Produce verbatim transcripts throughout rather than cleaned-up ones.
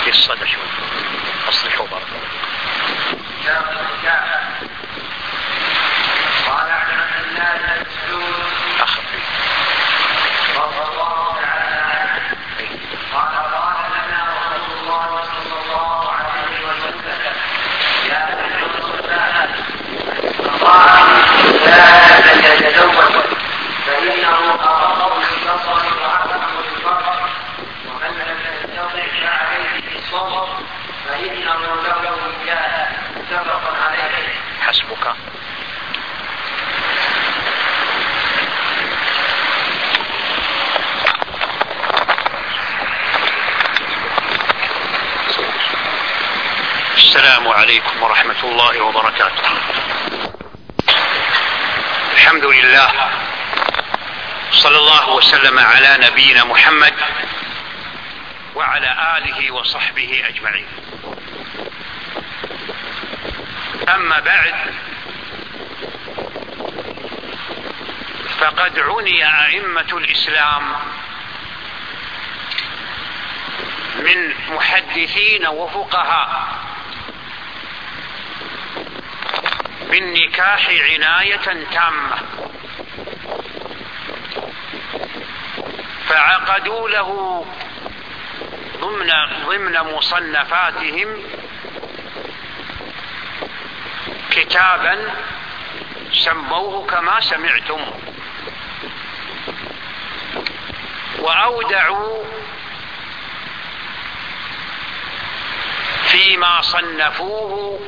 في الصدى شوي أصلحوا بارك قال عن عبد الله بن مسعود أخفي رضي الله تعالى عنه قال قال لنا رسول الله صلى الله عليه وسلم يا أيها الصلاة لا تتزوج فإنه أقرب للبصر وأعلم بالبصر ومن لم يستطع فعليه بالصبر فإنه له وجاه متفق عليه. حسبك. السلام عليكم ورحمة الله وبركاته. الحمد لله، صلى الله وسلم على نبينا محمد وعلى آله وصحبه أجمعين. أما بعد، فقد عني أئمة الإسلام من محدثين وفقهاء بالنكاح عناية تامة، فعقدوا له ضمن ضمن مصنفاتهم كتابا سموه كما سمعتم، وأودعوا فيما صنفوه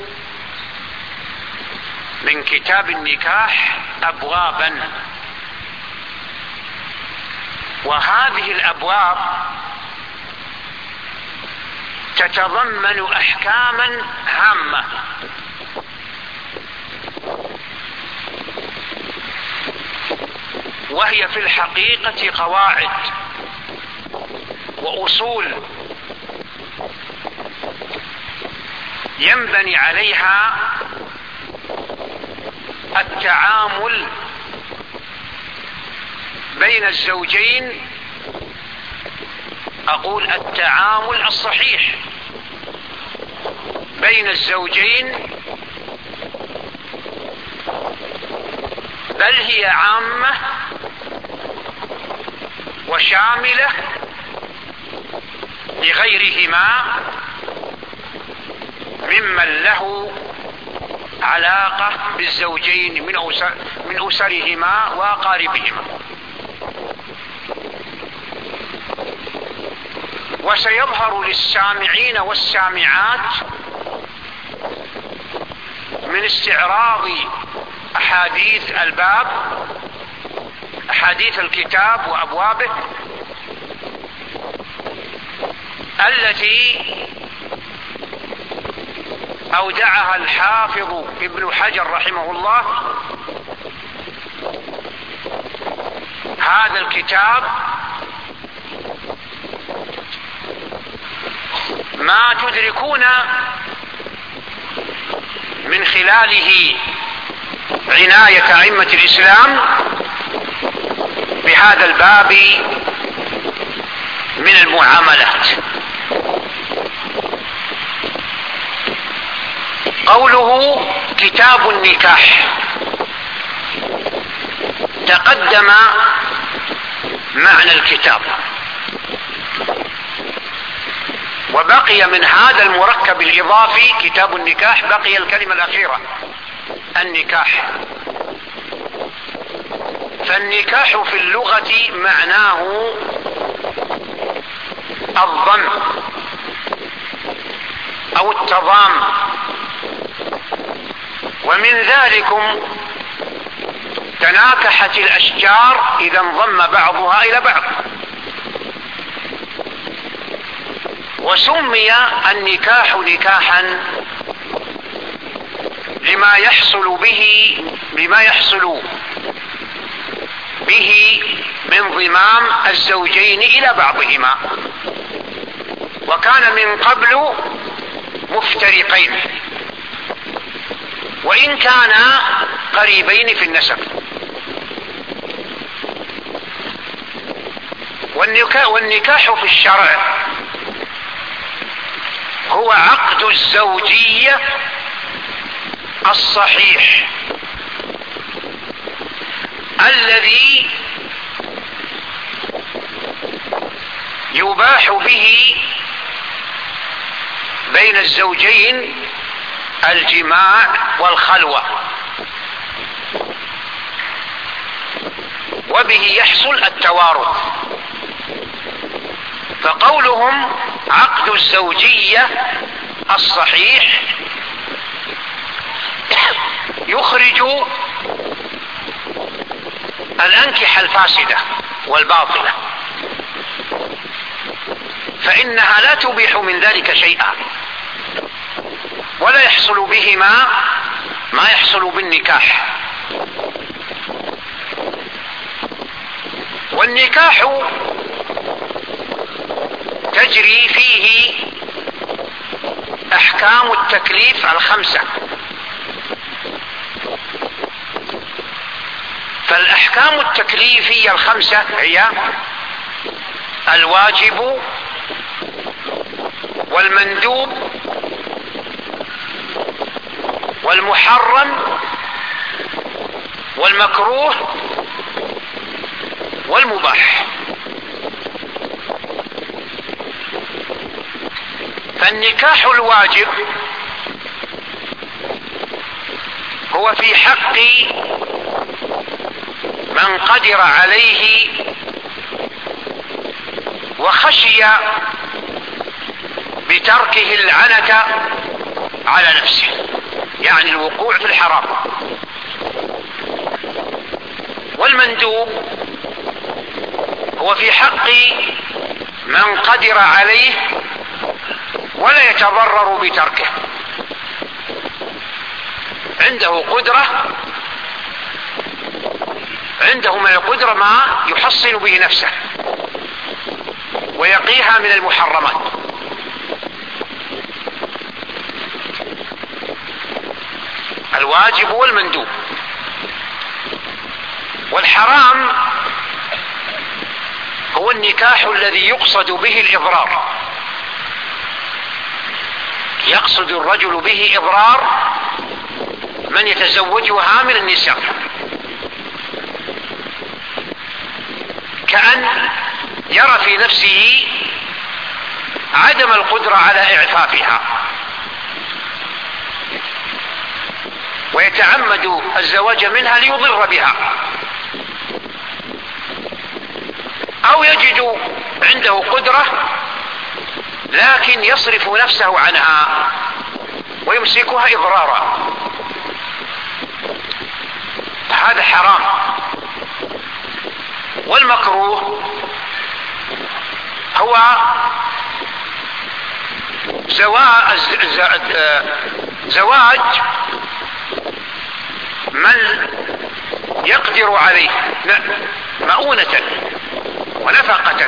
من كتاب النكاح أبوابا، وهذه الأبواب تتضمن أحكاما هامة، وهي في الحقيقة قواعد وأصول ينبني عليها التعامل بين الزوجين، أقول التعامل الصحيح بين الزوجين، بل هي عامة وشاملة لغيرهما ممن له علاقة بالزوجين من أسر من أسرهما وأقاربهما. وسيظهر للسامعين والسامعات من استعراض أحاديث الباب أحاديث الكتاب وأبوابه التي أودعها الحافظ ابن حجر رحمه الله هذا الكتاب، ما تدركون من خلاله عناية أئمة الإسلام بهذا الباب من المعاملات. قوله كتاب النكاح، تقدم معنى الكتاب، وبقي من هذا المركب الإضافي كتاب النكاح بقي الكلمة الأخيرة النكاح. فالنكاح في اللغة معناه الضم أو التضام، ومن ذلكم تناكحت الأشجار إذا انضم بعضها إلى بعض. وسمي النكاح نكاحا لما يحصل به بما يحصل به من انضمام الزوجين إلى بعضهما، وكان من قبل مفترقين وإن كانا قريبين في النسب. والنكاح في الشرع هو عقد الزوجية الصحيح الذي يباح به بين الزوجين الجماع والخلوة، وبه يحصل التوارث. فقولهم عقد الزوجية الصحيح يخرج الأنكحة الفاسدة والباطلة، فإنها لا تبيح من ذلك شيئا، ولا يحصل بهما ما يحصل بالنكاح. والنكاح تجري فيه أحكام التكليف الخمسة، فالأحكام التكليفية الخمسة هي الواجب والمندوب والمحرم والمكروه والمباح. فالنكاح الواجب هو في حق من قدر عليه وخشي بتركه العنة على نفسه، يعني الوقوع في الحرام. والمندوب هو في حق من قدر عليه ولا يتضرر بتركه، عنده قدرة، عنده من القدرة ما يحصن به نفسه ويقيها من المحرمات. الواجب والمندوب. والحرام هو النكاح الذي يقصد به الإضرار، يقصد الرجل به إضرار من يتزوجها من النساء، كأن يرى في نفسه عدم القدرة على إعفافها ويتعمد الزواج منها ليضر بها، أو يجد عنده قدرة لكن يصرف نفسه عنها ويمسكها إضرارا، هذا حرام. والمكروه هو زواج من يقدر عليه مؤونة ونفقة،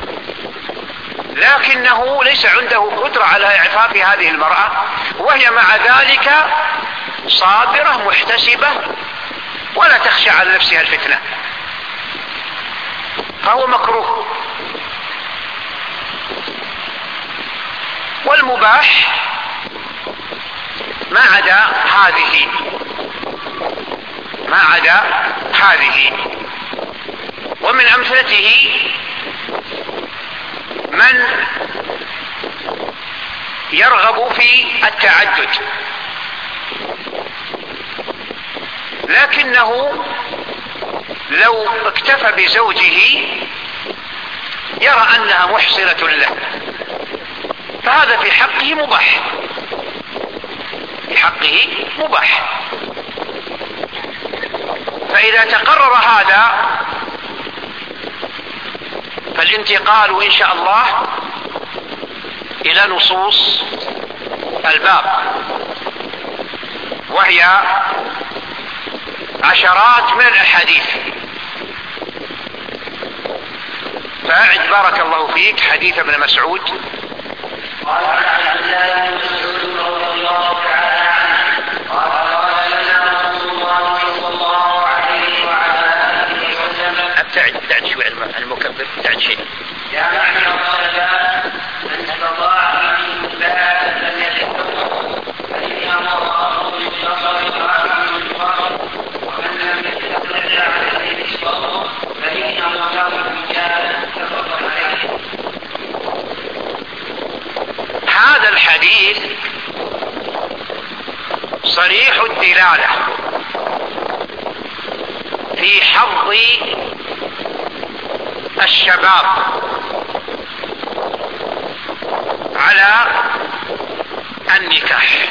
لكنه ليس عنده قدرة على إعفاف هذه المرأة، وهي مع ذلك صابرة محتسبة ولا تخشى على نفسها الفتنة، فهو مكروه. والمباح ما عدا هذه ما عدا هذه ومن أمثلته من يرغب في التعدد لكنه لو اكتفى بزوجه يرى أنها محصنة له، فهذا في حقه مباح، في حقه مباح. فإذا تقرر هذا فالانتقال إن شاء الله إلى نصوص الباب، وهي عشرات من الأحاديث. فأعد بارك الله فيك حديث ابن مسعود. قال عن عبد الله بن مسعود رضي الله تعالى عنه قال قال لنا رسول الله صلى الله عليه وعلى آله وسلم. ابتعد ابتعد شوي المكبر، ابتعد شيء. يا معشر الشباب من استطاع منكم الباءة صريح الدلالة في حظ الشباب على النكاح،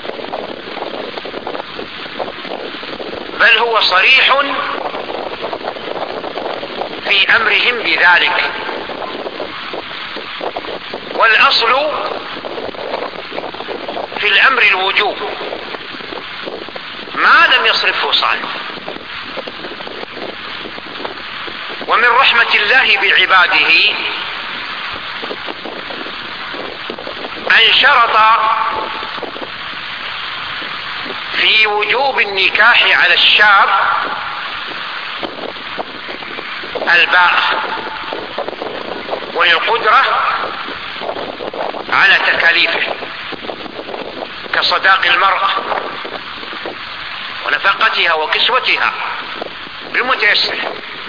بل هو صريح في أمرهم بذلك. والأصل في الأمر الوجوب ما لم يصرفه صالح. ومن رحمة الله بعباده أن شرط في وجوب النكاح على الشاب الباءة والقدرة على تكاليفه كصداق المرأة ونفقتها وكسوتها بالمتيسر.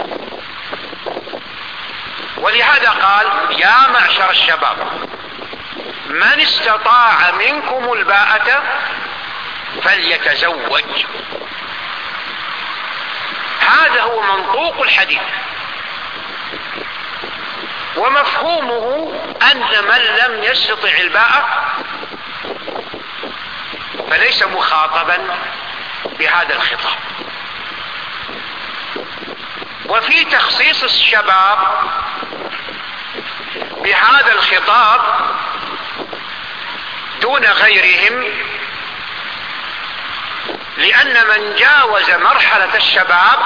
ولهذا قال: يا معشر الشباب من استطاع منكم الباءة فليتزوج. هذا هو منطوق الحديث، ومفهومه أن من لم يستطع الباءة فليس مخاطبا بهذا الخطاب. وفي تخصيص الشباب بهذا الخطاب دون غيرهم، لأن من جاوز مرحلة الشباب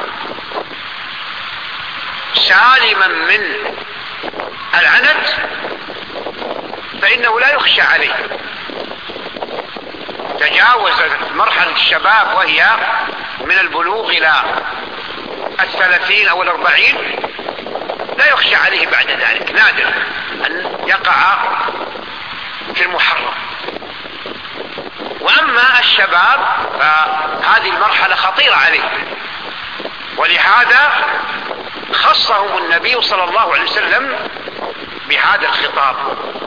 سالما من العنت فإنه لا يخشى عليه. تجاوز مرحلة الشباب وهي من البلوغ إلى الثلاثين أو الأربعين لا يخشى عليه بعد ذلك، نادر أن يقع في المحرم. وأما الشباب فهذه المرحلة خطيرة عليه، ولهذا خصهم النبي صلى الله عليه وسلم بهذا الخطاب.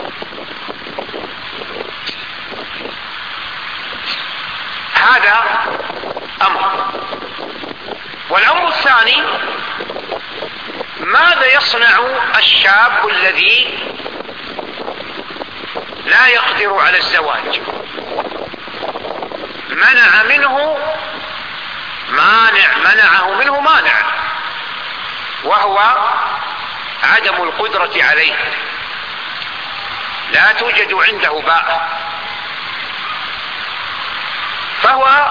هذا أمر. والأمر الثاني: ماذا يصنع الشاب الذي لا يقدر على الزواج؟ منع منه مانع منعه منه مانع، وهو عدم القدرة عليه، لا توجد عنده باء، فهو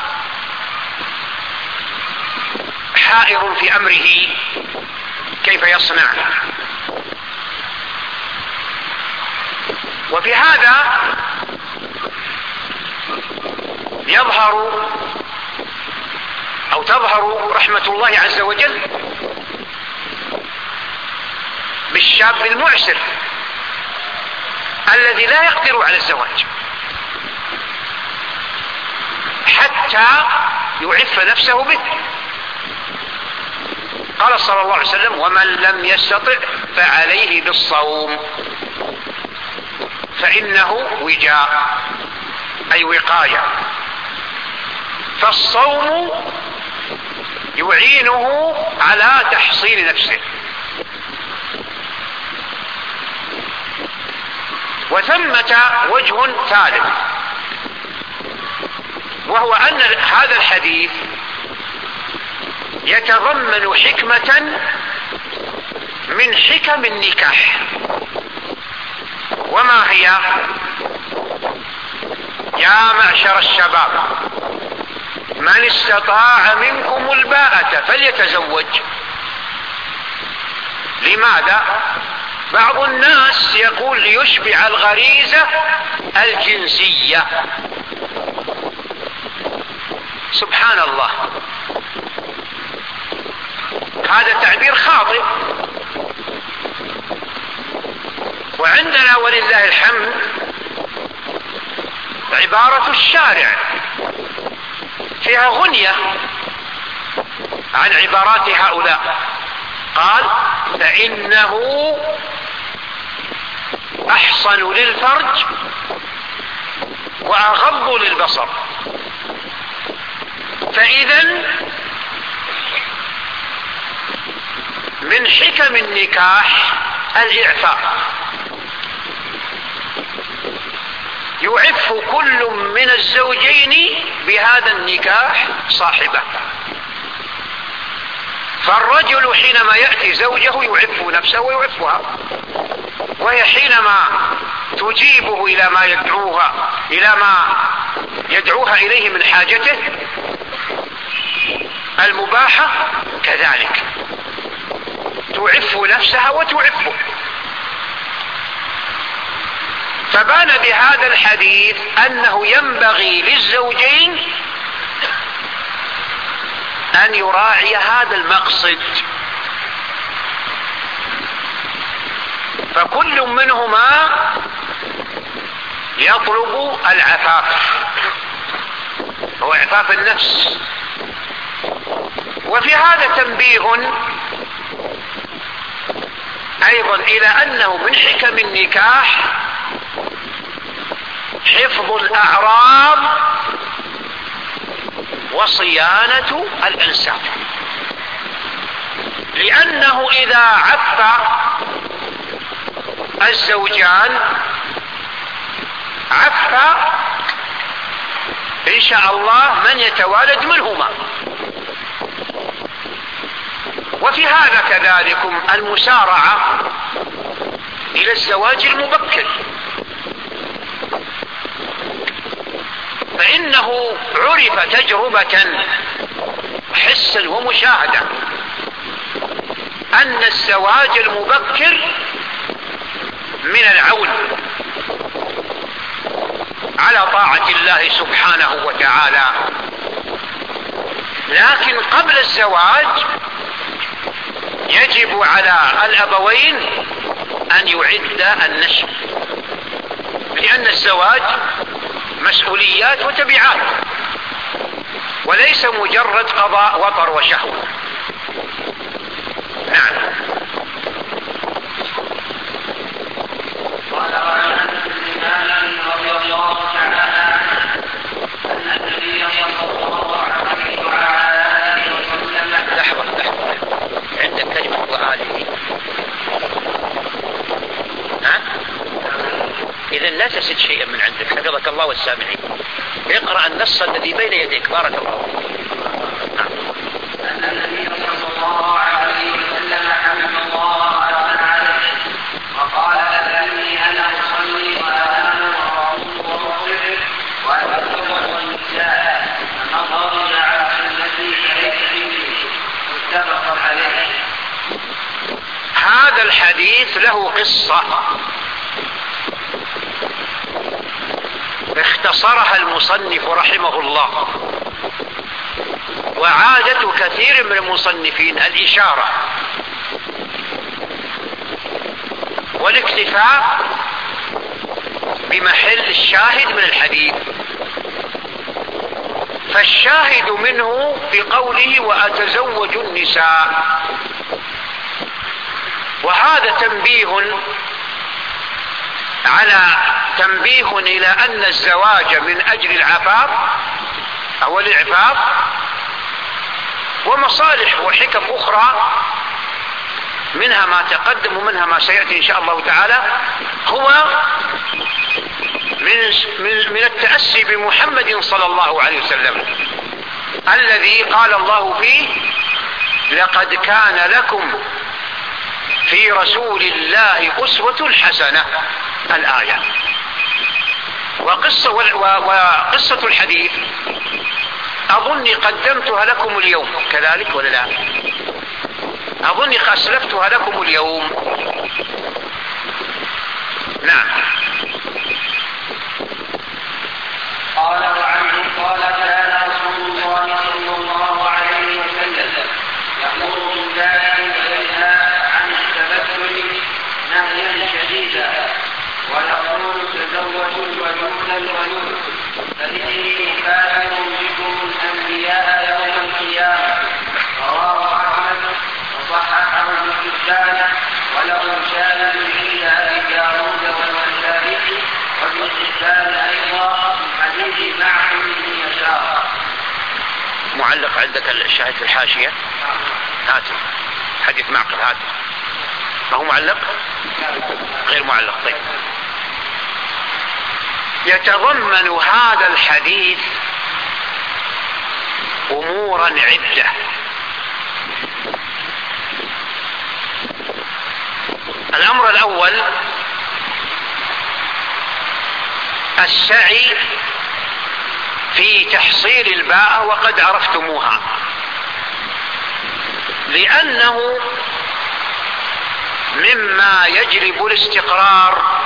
حائر في أمره كيف يصنع. وفي هذا يظهر أو تظهر رحمة الله عز وجل بالشاب المعسر الذي لا يقدر على الزواج حتى يعف نفسه به. قال صلى الله عليه وسلم: ومن لم يستطع فعليه بالصوم فإنه وجاء، أي وقاية. فالصوم يعينه على تحصين نفسه. وثمة وجه ثالث، وهو أن هذا الحديث يتضمن حكمة من حكم النكاح. وما هي؟ يا معشر الشباب من استطاع منكم الباءة فليتزوج. لماذا؟ بعض الناس يقول ليشبع الغريزة الجنسية. سبحان الله، هذا تعبير خاطئ. وعندنا ولله الحمد عبارة الشارع فيها غنية عن عبارات هؤلاء. قال: فإنه أحصن للفرج وأغض للبصر. فإذا من حكم النكاح الإعفاء، يعف كل من الزوجين بهذا النكاح صاحبه. فالرجل حينما يأتي زوجه يعف نفسه ويعفها، وهي حينما تجيبه إلى ما يدعوها إلى ما يدعوها إليه من حاجته المباحة كذلك تعف نفسها وتعفه. فبان بهذا الحديث أنه ينبغي للزوجين أن يراعي هذا المقصد، فكل منهما يطلب العفاف، هو عفاف النفس. وفي هذا تنبيه أيضا إلى أنه من حكم النكاح حفظ الأعراض وصيانة الأنساب، لأنه إذا عف الزوجان عف إن شاء الله من يتوالد منهما. وفي هذا كذلكم المسارعة إلى الزواج المبكر، فإنه عرف تجربة حسا ومشاهدة أن الزواج المبكر من العون على طاعة الله سبحانه وتعالى. لكن قبل الزواج يجب على الأبوين أن يعد النشء، لأن الزواج مسؤوليات وتبعات وليس مجرد قضاء وطر وشهوة. نعم. قال عن انس بن مالك رضي الله تعالى عنه ان النبي صلى الله عليه وعلى اله وسلم. لحظة لحظة، عندك كلمة وآله. ها؟ إذا لا تسد شيئا من عندك، حفظك الله والسامعين. اقرأ النص الذي بين يديك، بارك الله. أن النبي صلى الله عليه وسلم حمد الله على عليه وقال إني أنا أصلي وأنام وأصوم وأصبر وأتزوج النساء فنظر إلى سنتي فليس مني، متفق عليه. هذا الحديث له قصة اختصرها المصنف رحمه الله، وعادة كثير من المصنفين الإشارة والاكتفاء بمحل الشاهد من الحديث. فالشاهد منه بقوله وأتزوج النساء، وهذا تنبيه على تنبيه إلى أن الزواج من أجل العفاف أو الإعفاف ومصالح وحكم أخرى، منها ما تقدم ومنها ما سيأتي إن شاء الله تعالى، هو من, من, من التأسي بمحمد صلى الله عليه وسلم الذي قال الله فيه لقد كان لكم في رسول الله أسوة حسنة الآية. وقصة, وقصة الحديث أظني قدمتها لكم اليوم كذلك ولا لا؟ أظني أسلفتها لكم اليوم. نعم. قال وعنه قال كان رسول الله صلى الله عليه وسلم يأمر بالله وينهى عن التبتل نهيا شديدا، ويقول تزوجوا الودود الودود فإني كافر بكم الأنبياء يوم القيامة. رواه أحمد وصححه ابن حبان وله شاهد عند أبي داود والنسائي وابن حبان أيضا من حديث معقل بن يسار. معلق عندك الشاهد في الحاشية؟ هاتي حديث معقل، هاتي. ما هو معلق؟ غير معلق. طيب. يتضمن هذا الحديث أمورا عدة. الأمر الأول السعي في تحصيل الباء وقد عرفتموها، لأنه مما يجلب الاستقرار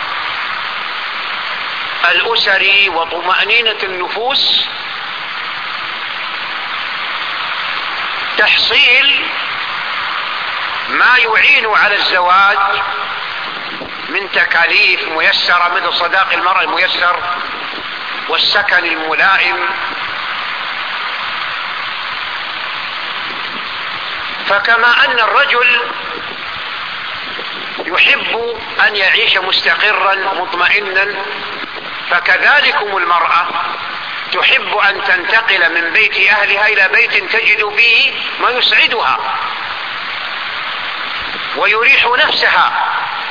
الأسري وطمأنينة النفوس تحصيل ما يعين على الزواج من تكاليف ميسرة مثل صداق المرأة الميسر والسكن الملائم. فكما أن الرجل يحب أن يعيش مستقرا مطمئنا، فكذلكم المرأة تحب أن تنتقل من بيت أهلها إلى بيت تجد فيه ما يسعدها ويريح نفسها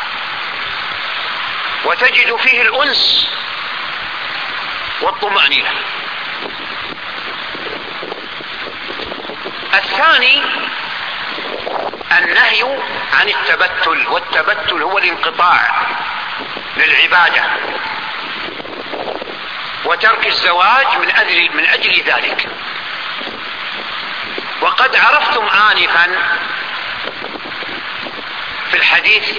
وتجد فيه الأنس والطمأنينة. الثاني النهي عن التبتل، والتبتل هو الانقطاع للعبادة وترك الزواج من أجل, من أجل ذلك. وقد عرفتم آنفا في الحديث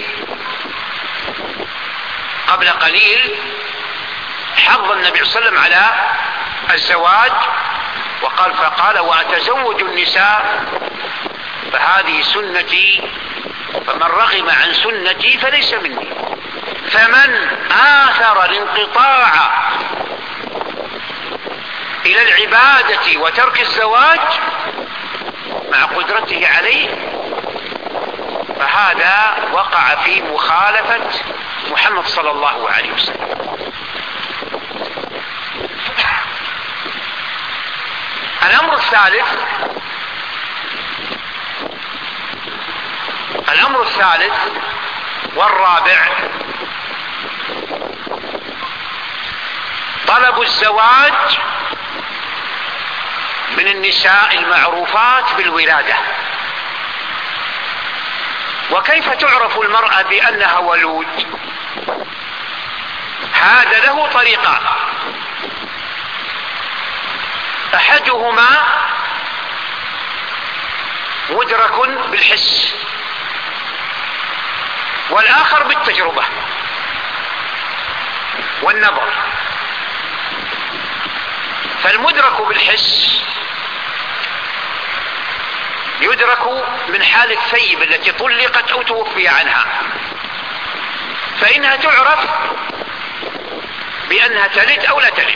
قبل قليل حض النبي صلى الله عليه وسلم على الزواج وقال فقال وأتزوج النساء فهذه سنتي فمن رغم عن سنتي فليس مني. فمن آثر الانقطاع إلى العبادة وترك الزواج مع قدرته عليه فهذا وقع في مخالفة محمد صلى الله عليه وسلم. الأمر الثالث الأمر الثالث والرابع طلب الزواج من النساء المعروفات بالولادة. وكيف تعرف المرأة بأنها ولود؟ هذا له طريقة، أحدهما مدرك بالحس والآخر بالتجربة والنظر. فالمدرك بالحس يدرك من حال الثيب التي طلقت أو توفي عنها، فإنها تعرف بأنها تلد أو لا تلد.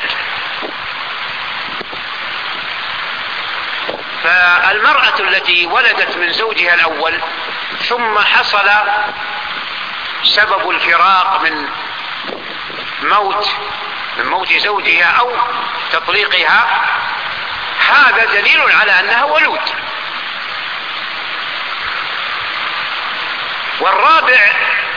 فالمرأة التي ولدت من زوجها الأول ثم حصل سبب الفراق من موت من موت زوجها أو تطليقها، هذا دليل على أنها ولود. والرابع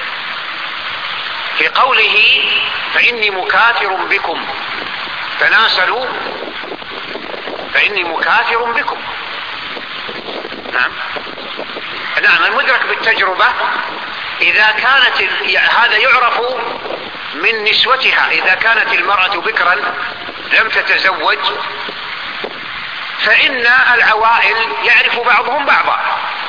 في قوله فإني مكاثر بكم تناسلوا فإني مكاثر بكم. نعم نعم المدرك بالتجربة إذا كانت هذا يعرف من نسوتها. إذا كانت المرأة بكرا لم تتزوج فإن العوائل يعرف بعضهم بعضا،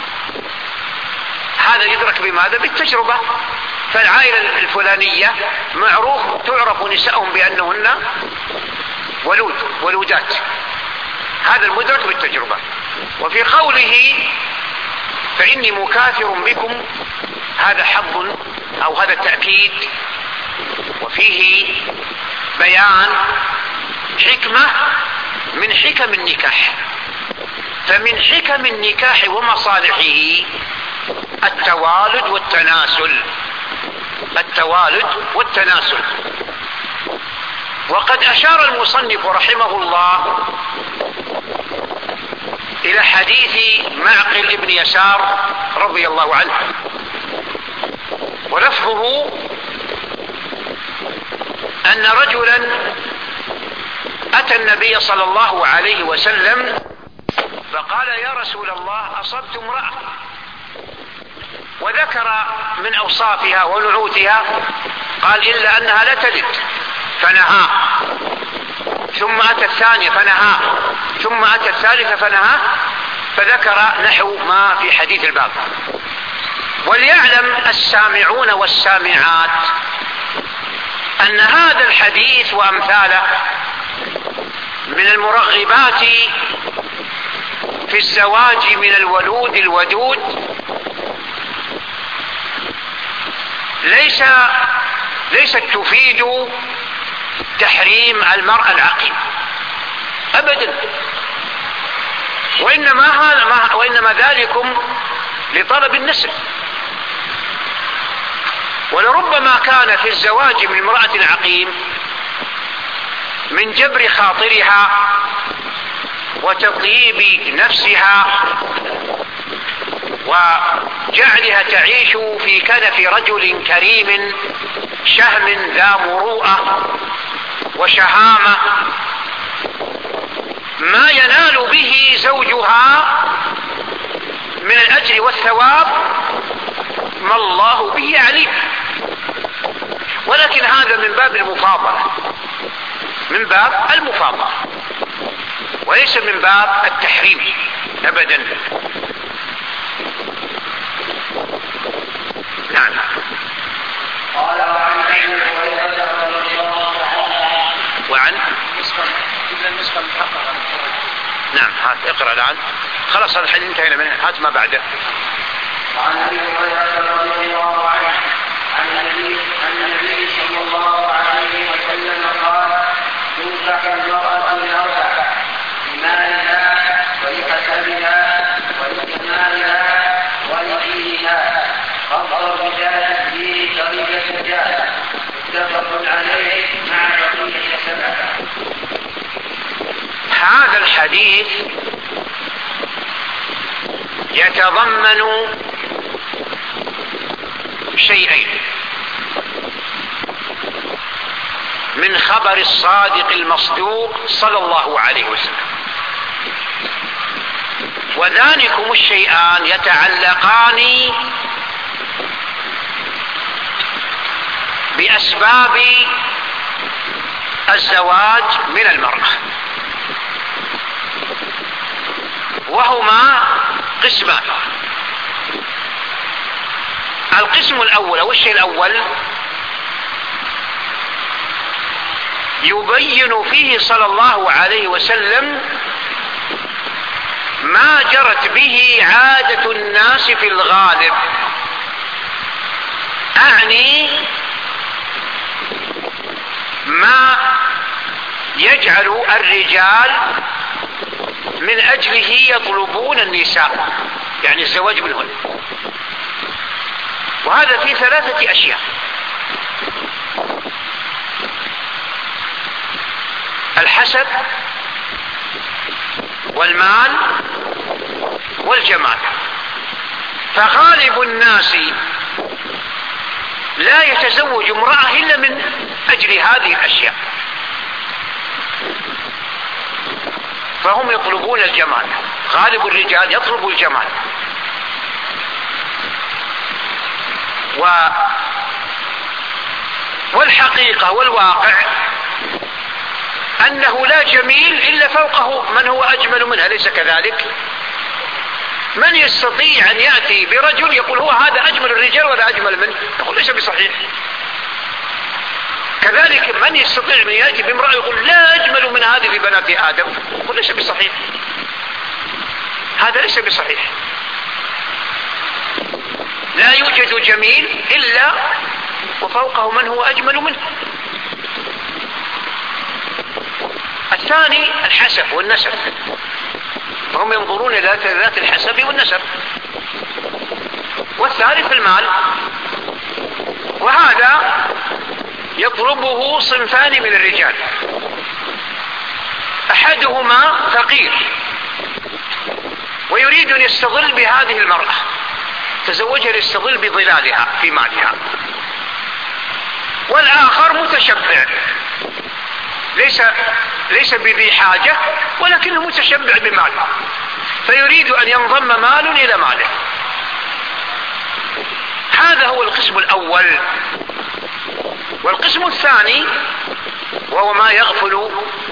هذا يدرك بماذا؟ بالتجربة. فالعائلة الفلانية معروف تعرف نسائهم بأنهن ولود ولودات، هذا المدرك بالتجربة. وفي قوله فإني مكاثر بكم هذا حظ أو هذا تأكيد وفيه بيان حكمة من حكم النكاح. فمن حكم النكاح ومصالحه التوالد والتناسل التوالد والتناسل. وقد أشار المصنف رحمه الله إلى حديث معقل ابن يسار رضي الله عنه، ولفظه أن رجلا أتى النبي صلى الله عليه وسلم فقال: يا رسول الله، أصبت امرأة، وذكر من أوصافها ونعوتها، قال: إلا أنها لا تلد، فنهى. ثم أتى الثانية فنهى، ثم أتى الثالثة فنهى، فذكر نحو ما في حديث الباب. وليعلم السامعون والسامعات أن هذا الحديث وأمثاله من المرغبات في الزواج من الولود الودود، ليس ليست تفيد تحريم المرأة العقيم أبدا، وإنما هذا وإنما ذلكم لطلب النسل. ولربما كان في الزواج من امرأة عقيم من جبر خاطرها وتطييب نفسها وجعلها تعيش في كنف رجل كريم شهم ذا مروءة وشهامة، ما ينال به زوجها من الأجر والثواب ما الله به عليم. ولكن هذا من باب المفاضلة، من باب المفاضلة، وليس من باب التحريم أبدا. نعم. قال: وعن ابي هريره رضي الله عنه وعن إلا النسخة المحققة. نعم، هات اقرأ الآن، خلاص الحين انتهينا منه، هات ما بعده. وعن ابي هريره رضي الله عنه عن النبي عن النبي صلى الله عليه وسلم قال: تنكح المرأة لأربع: لمالها ولحسبها ولجمالها ولدينها، فانظر بذات الدين طريقة الرجال. متفق عليه مع بقية السبعة. هذا الحديث يتضمن شيئين: من خبر الصادق المصدوق صلى الله عليه وسلم، وذلكم الشيئان يتعلقان بأسباب الزواج من المرأة، وهما قسمان. القسم الأول أو الشيء الأول يبين فيه صلى الله عليه وسلم ما جرت به عادة الناس في الغالب، أعني ما يجعل الرجال من أجله يطلبون النساء، يعني الزواج منهن. وهذا في ثلاثة أشياء: الحسب والمال والجمال. فغالب الناس لا يتزوج امرأة إلا من أجل هذه الأشياء، فهم يطلبون الجمال، غالب الرجال يطلب الجمال. و والحقيقة والواقع أنه لا جميل إلا فوقه من هو أجمل منها، أليس كذلك؟ من يستطيع أن يأتي برجل يقول هو هذا أجمل الرجال ولا أجمل منه؟ يقول ليس بصحيح. كذلك من يستطيع أن يأتي بامرأة يقول لا أجمل من هذه بنات آدم، يقول ليس بصحيح. هذا ليس بصحيح. لا يوجد جميل إلا وفوقه من هو أجمل منه. الثاني الحسب والنسب، فهم ينظرون إلى ذات الحسب والنسب. والثالث المال، وهذا يطلبه صنفان من الرجال: أحدهما فقير ويريد أن يستظل بهذه المرأة، تزوجها ليستظل بظلالها في مالها. والآخر متشبع، ليس ليس بذي حاجة ولكنه متشبع بماله، فيريد أن ينضم مال إلى ماله. هذا هو القسم الأول. والقسم الثاني وهو ما يغفل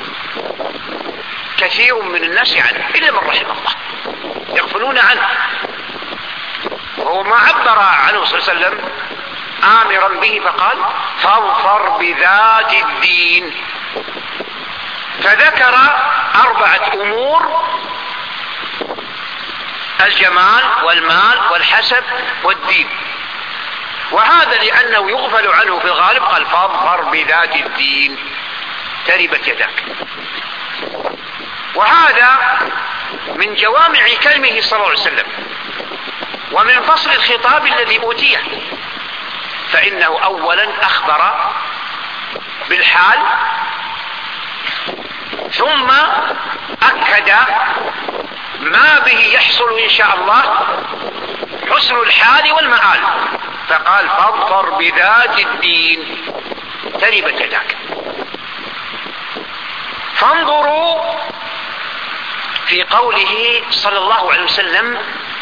كثير من الناس عنه إلا من رحم الله، يغفلون عنه، وهو ما عبر عنه صلى الله عليه وسلم آمرا به فقال فاظفر بذات الدين، فذكر أربعة أمور: الجمال والمال والحسب والدين. وهذا لأنه يغفل عنه في الغالب، قال فاظفر بذات الدين تربت يداك. وهذا من جوامع كلمه صلى الله عليه وسلم، ومن فصل الخطاب الذي أوتيه، فإنه أولا أخبر بالحال، ثم أكد ما به يحصل إن شاء الله حسن الحال والمآل، فقال فاظفر بذات الدين تربت يداك. فانظروا في قوله صلى الله عليه وسلم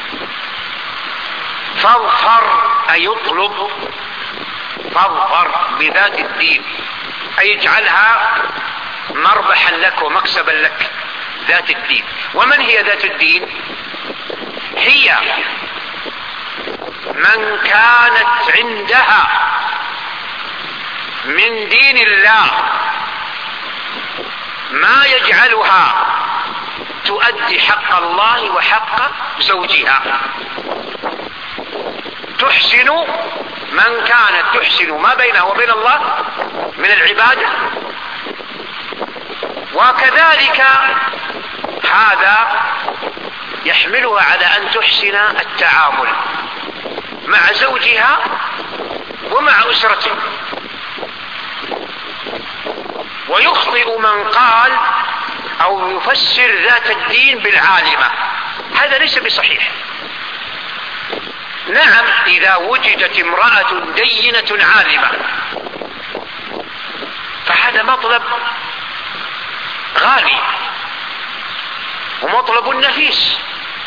فاظفر أي يطلب، فاظفر بذات الدين أي اجعلها مربحا لك ومكسبا لك، ذات الدين. ومن هي ذات الدين؟ هي من كانت عندها من دين الله ما يجعلها تؤدي حق الله وحق زوجها، تحسن، من كانت تحسن ما بينها وبين الله من العبادة. وكذلك هذا يحملها على أن تحسن التعامل مع زوجها ومع أسرته. ويخطئ من قال أو يفسر ذات الدين بالعالمة، هذا ليس بصحيح. نعم، إذا وجدت امرأة دينة عالمة فهذا مطلب غالي ومطلب نفيس،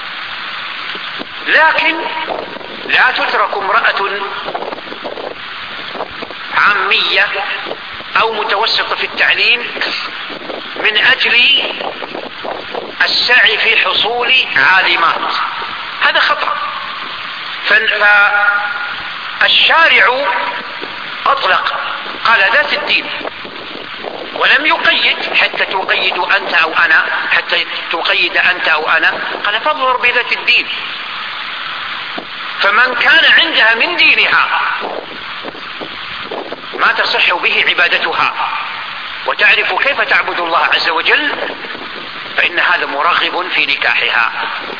لكن لا تترك امرأة عامية أو متوسطة في التعليم من أجل السعي في حصول عالمات، هذا خطأ. فالشارع أطلق، قال ذات الدين، ولم يقيد حتى تقيد أنت أو أنا، حتى تقيد أنت أو أنا، قال فاظفر بذات الدين. فمن كان عندها من دينها ما تصح به عبادتها وتعرف كيف تعبد الله عز وجل، فإن هذا مرغب في نكاحها.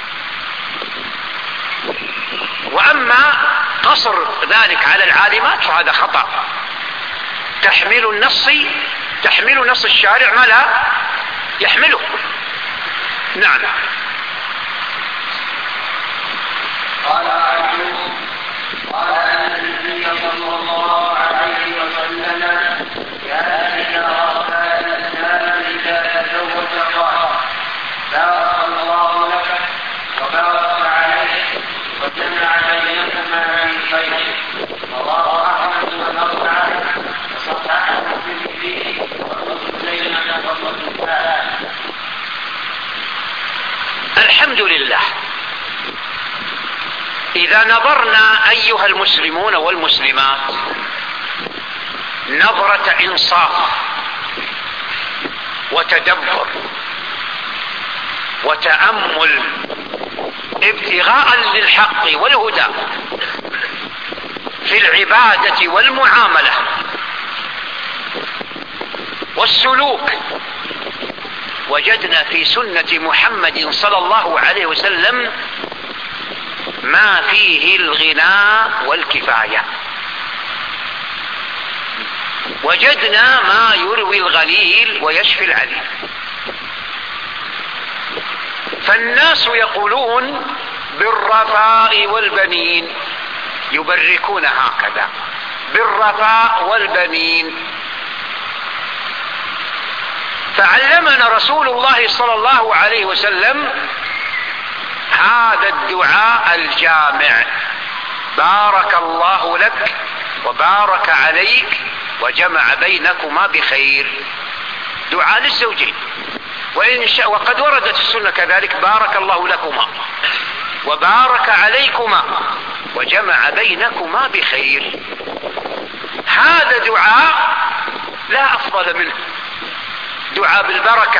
وأما قصر ذلك على العالمات فهذا خطأ، تحمل النص تحمل نص الشارع ما لا يحمله. نعم. قال أيوب قال أن النبي صلى الله عليه وسلم كان إذا أراد الإنسان إذا تزوج قال بارك الله لك وبارك عليك وجمع بينكما في خير. رواه أحمد والأربعة وصححه الترمذي وابن خزيمة وابن حبان. الحمد لله. إذا نظرنا أيها المسلمون والمسلمات نظرة إنصاف وتدبر وتأمل ابتغاء للحق والهدى في العبادة والمعاملة والسلوك، وجدنا في سنة محمد صلى الله عليه وسلم ما فيه الغنى والكفاية، وجدنا ما يروي الغليل ويشفي العليل. فالناس يقولون بالرفاء والبنين، يبركون هكذا بالرفاء والبنين. فعلمنا رسول الله صلى الله عليه وسلم هذا الدعاء الجامع: بارك الله لك وبارك عليك وجمع بينكما بخير. دعاء للزوجين، وإن شاء وقد وردت في السنة كذلك: بارك الله لكما وبارك عليكما وجمع بينكما بخير. هذا دعاء لا أفضل منه، دعاء بالبركة،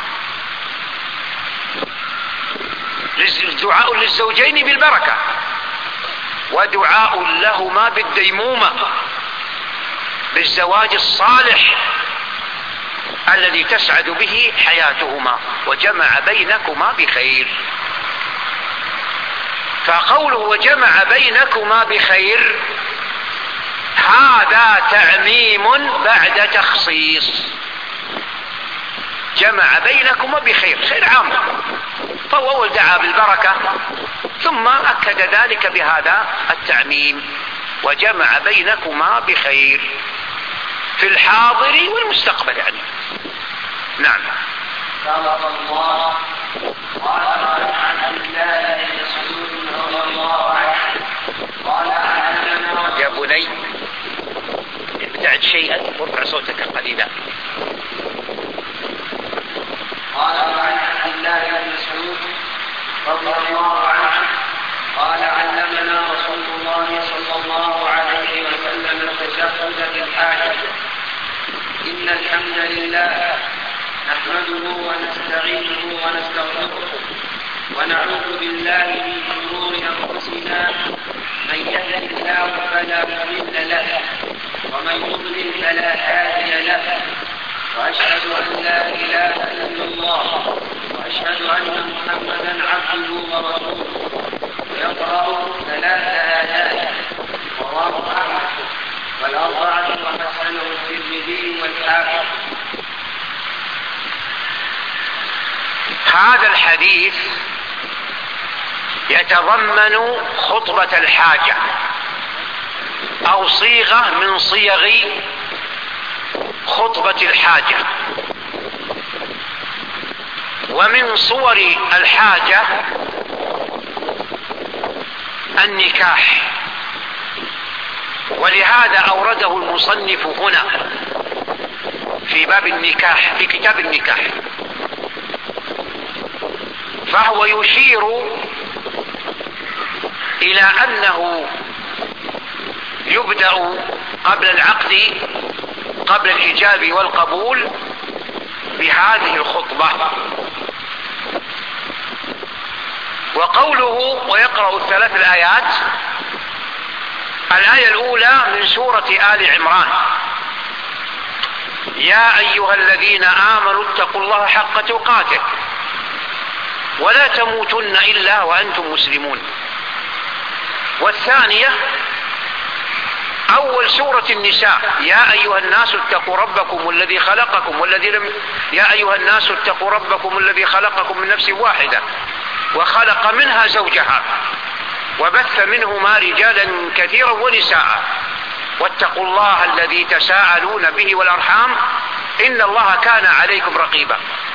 دعاء للزوجين بالبركة، ودعاء لهما بالديمومة، بالزواج الصالح الذي تسعد به حياتهما، وجمع بينكما بخير. فقوله وجمع بينكما بخير هذا تعميم بعد تخصيص، جمع بينكما بخير، خير عام، فهو أول دعا بالبركة ثم أكد ذلك بهذا التعميم: وجمع بينكما بخير في الحاضر والمستقبل يعني. نعم. قال الله قال عن الله يسألون رضي الله عنه قال أعلمنا يا بني ابتعد شيئا وارفع صوتك قليلا. قال عن عبد الله بن مسعود رضي الله عنه قال علمنا رسول الله صلى الله عليه وسلم التشهد بالحاجة: إن الحمد لله نحمده ونستعينه ونستغفره ونعوذ بالله من شرور أنفسنا، من يهده الله فلا مضل له ومن يضلل فلا هادي له، وأشهد أن لا إله إلا الله وأشهد أن محمدا عبده ورسوله. يقرأ ثلاث آيات رواه أحمد والأربعة وحسنه الترمذي والحاكم. هذا الحديث يتضمن خطبة الحاجة أو صيغة من صيغ خطبة الحاجة. ومن صور الحاجة النكاح، ولهذا أورده المصنف هنا في باب النكاح في كتاب النكاح، فهو يشير إلى أنه يبدأ قبل العقد قبل الإيجاب والقبول بهذه الخطبة. وقوله ويقرأ الثلاث الآيات، الآية الأولى من سورة آل عمران: يا أيها الذين آمنوا اتقوا الله حق تقاته ولا تموتن إلا وأنتم مسلمون. والثانية أول سورة النساء: يا أيها الناس اتقوا ربكم الذي خلقكم والذي لم يا أيها الناس اتقوا ربكم الذي خلقكم من نفس واحدة وخلق منها زوجها وبث منهما رجالا كثيرا ونساء واتقوا الله الذي تساءلون به والأرحام إن الله كان عليكم رقيبا.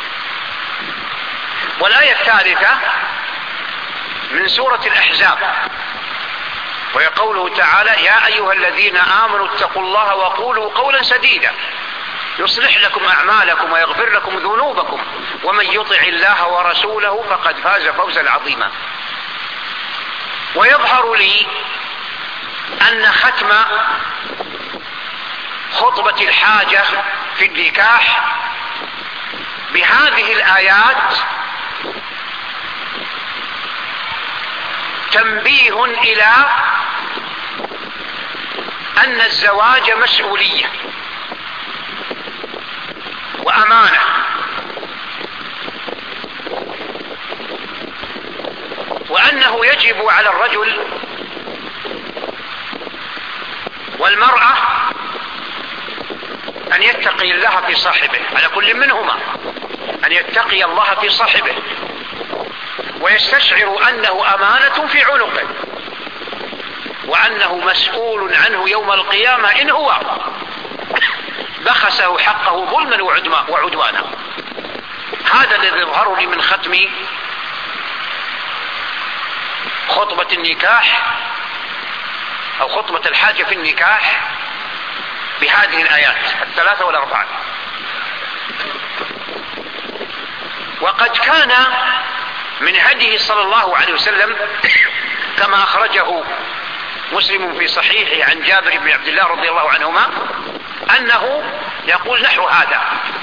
والآية الثالثة من سورة الأحزاب، وهي قوله تعالى: يا أيها الذين آمنوا اتقوا الله وقولوا قولا سديدا يصلح لكم أعمالكم ويغفر لكم ذنوبكم ومن يطع الله ورسوله فقد فاز فوزا عظيما. ويظهر لي أن ختم خطبة الحاجة في النكاح بهذه الآيات تنبيه إلى أن الزواج مسؤولية وأمانة، وأنه يجب على الرجل والمرأة أن يتقي الله في صاحبه، على كل منهما أن يتقي الله في صاحبه ويستشعر أنه أمانة في عنقه وأنه مسؤول عنه يوم القيامة إن هو بخسه حقه ظلما وعدوانا. هذا الذي يظهر لي من ختم خطبة النكاح أو خطبة الحاجة في النكاح بهذه الآيات الثلاثة والأربعة. وقد كان من هديه صلى الله عليه وسلم كما أخرجه مسلم في صحيحه عن جابر بن عبد الله رضي الله عنهما أنه يقول نحو هذا: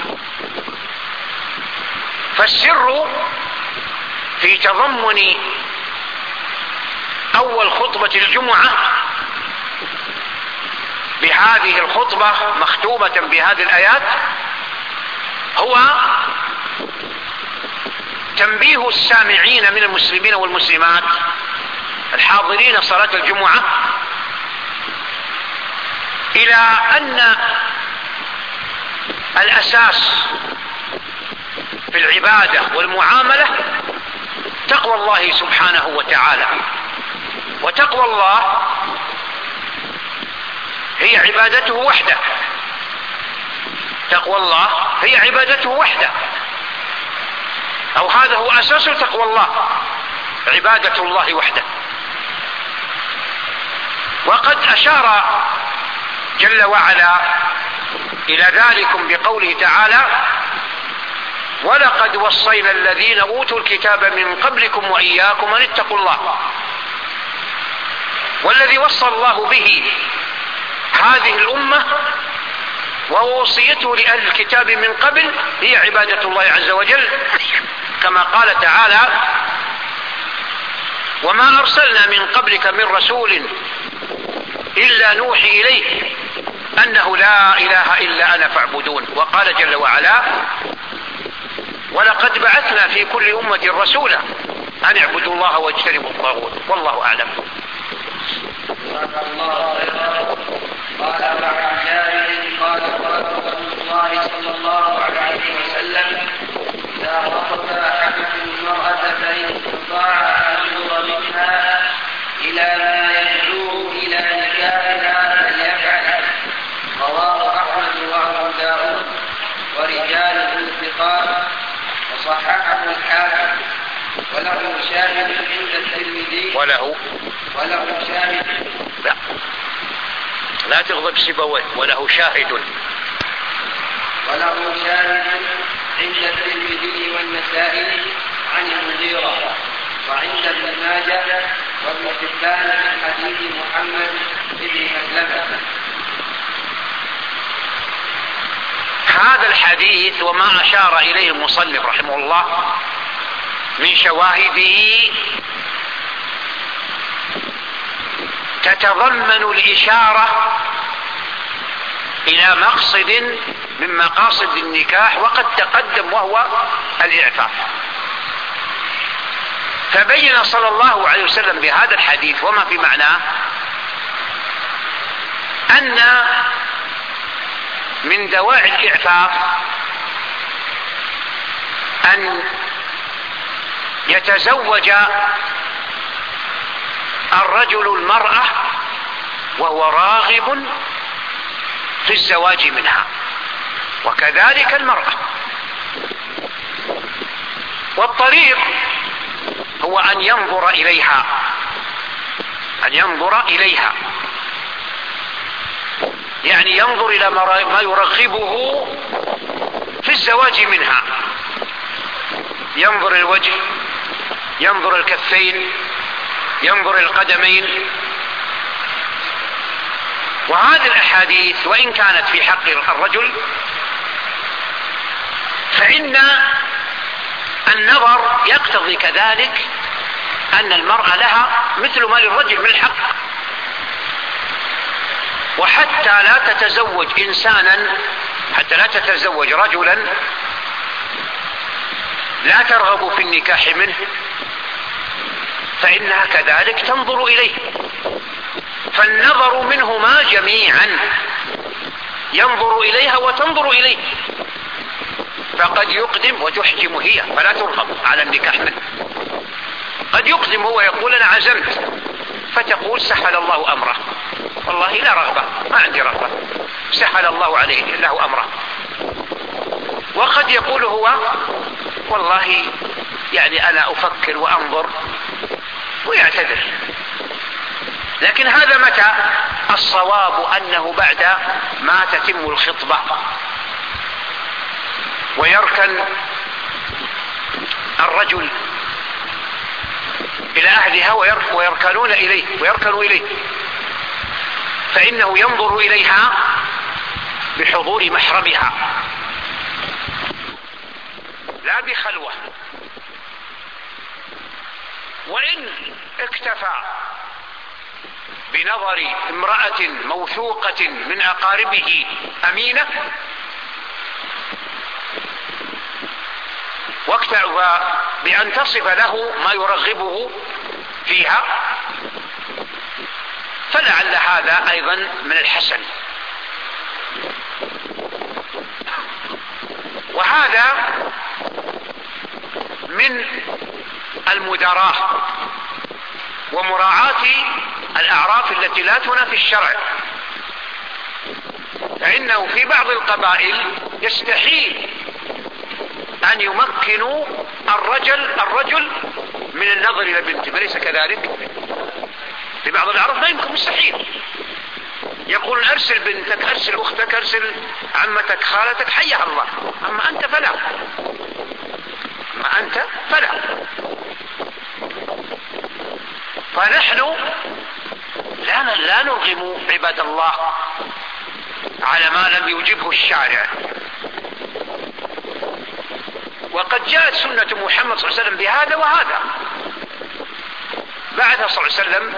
فالسر في تضمن أول خطبة الجمعة بهذه الخطبة مختومة بهذه الآيات هو تنبيه السامعين من المسلمين والمسلمات الحاضرين صلاة الجمعة إلى أن الأساس في العبادة والمعاملة تقوى الله سبحانه وتعالى. وتقوى الله هي عبادته وحده. تقوى الله هي عبادته وحده، أو هذا هو أساس تقوى الله، عبادة الله وحده. وقد أشار جل وعلا إلى ذلكم بقوله تعالى: ولقد وصينا الذين أوتوا الكتاب من قبلكم وإياكم أن اتقوا الله. والذي وصى الله به هذه الأمة ووصيته لأهل الكتاب من قبل هي عبادة الله عز وجل، كما قال تعالى: وما أرسلنا من قبلك من رسول إلا نوحي إليه أنه لا إله إلا أنا فاعبدون. وقال جل وعلا: ولقد بعثنا في كل أمة رسولا أن اعبدوا الله واجتنبوا الطاغوت والله أعلم. قال عن جابر قال قال رسول الله صلى الله عليه وسلم: إذا خطب أحدكم المرأة فإن استطاع أن ينظر منها إلى ما يدعوه إلى نكاحها فليفعل. رواه أحمد وأبو داود ورجاله ثقات وصححه الحاكم وله شاهد عند الترمذي وله وله شاهد لا لا تغضب سيبويه وله شاهد وله شاهد عند الترمذي والنسائي عن المغيرة وعند ابن ماجه وابن حبان من حديث محمد بن مسلمة. هذا الحديث وما أشار إليه المصنف رحمه الله من شواهده تتضمن الإشارة إلى مقصد من مقاصد النكاح وقد تقدم وهو الإعفاف. فبين صلى الله عليه وسلم بهذا الحديث وما في معناه أن من دواعي الإعفاف أن يتزوج الرجل المرأة وهو راغب في الزواج منها، وكذلك المرأة. والطريق هو أن ينظر إليها أن ينظر إليها يعني ينظر إلى ما يرغبه في الزواج منها، ينظر الوجه، ينظر الكفين، ينظر القدمين. وهذه الأحاديث وإن كانت في حق الرجل فإن النظر يقتضي كذلك أن المرأة لها مثل ما للرجل من الحق. وحتى لا تتزوج إنسانا حتى لا تتزوج رجلا لا ترغب في النكاح منه فإنها كذلك تنظر إليه. فالنظر منهما جميعا، ينظر إليها وتنظر إليه. فقد يقدم وتحجم هي فلا ترغب على النكاح منه. قد يقدم هو يقول أنا عزمت، فتقول سهل الله أمره، والله لا رغبة، ما عندي رغبة، سهل الله عليه له أمره. وقد يقول هو والله يعني أنا أفكر وأنظر ويعتذر. لكن هذا متى؟ الصواب أنه بعد ما تتم الخطبة ويركن الرجل إلى أهلها ويركنون إليه ويركنوا إليه، فإنه ينظر إليها بحضور محرمها لا بخلوة. وإن اكتفى بنظر امرأة موثوقة من أقاربه أمينة واكتفى بأن تصف له ما يرغبه فيها، فلعل هذا أيضا من الحسن. وهذا من المداراة ومراعاة الأعراف التي لا تنافي الشرع، فإنه في بعض القبائل يستحيل أن يمكنوا الرجل الرجل من النظر إلى بنته، أليس كذلك؟ في بعض الأعراف ما يمكن، مستحيل. يقول أرسل بنتك، أرسل أختك، أرسل عمتك، خالتك، حيها الله، أما أنت فلا، أما أنت فلا. فنحن لا لا نرغم عباد الله على ما لم يوجبه الشارع. وقد جاءت سنة محمد صلى الله عليه وسلم بهذا وهذا. بعث صلى الله عليه وسلم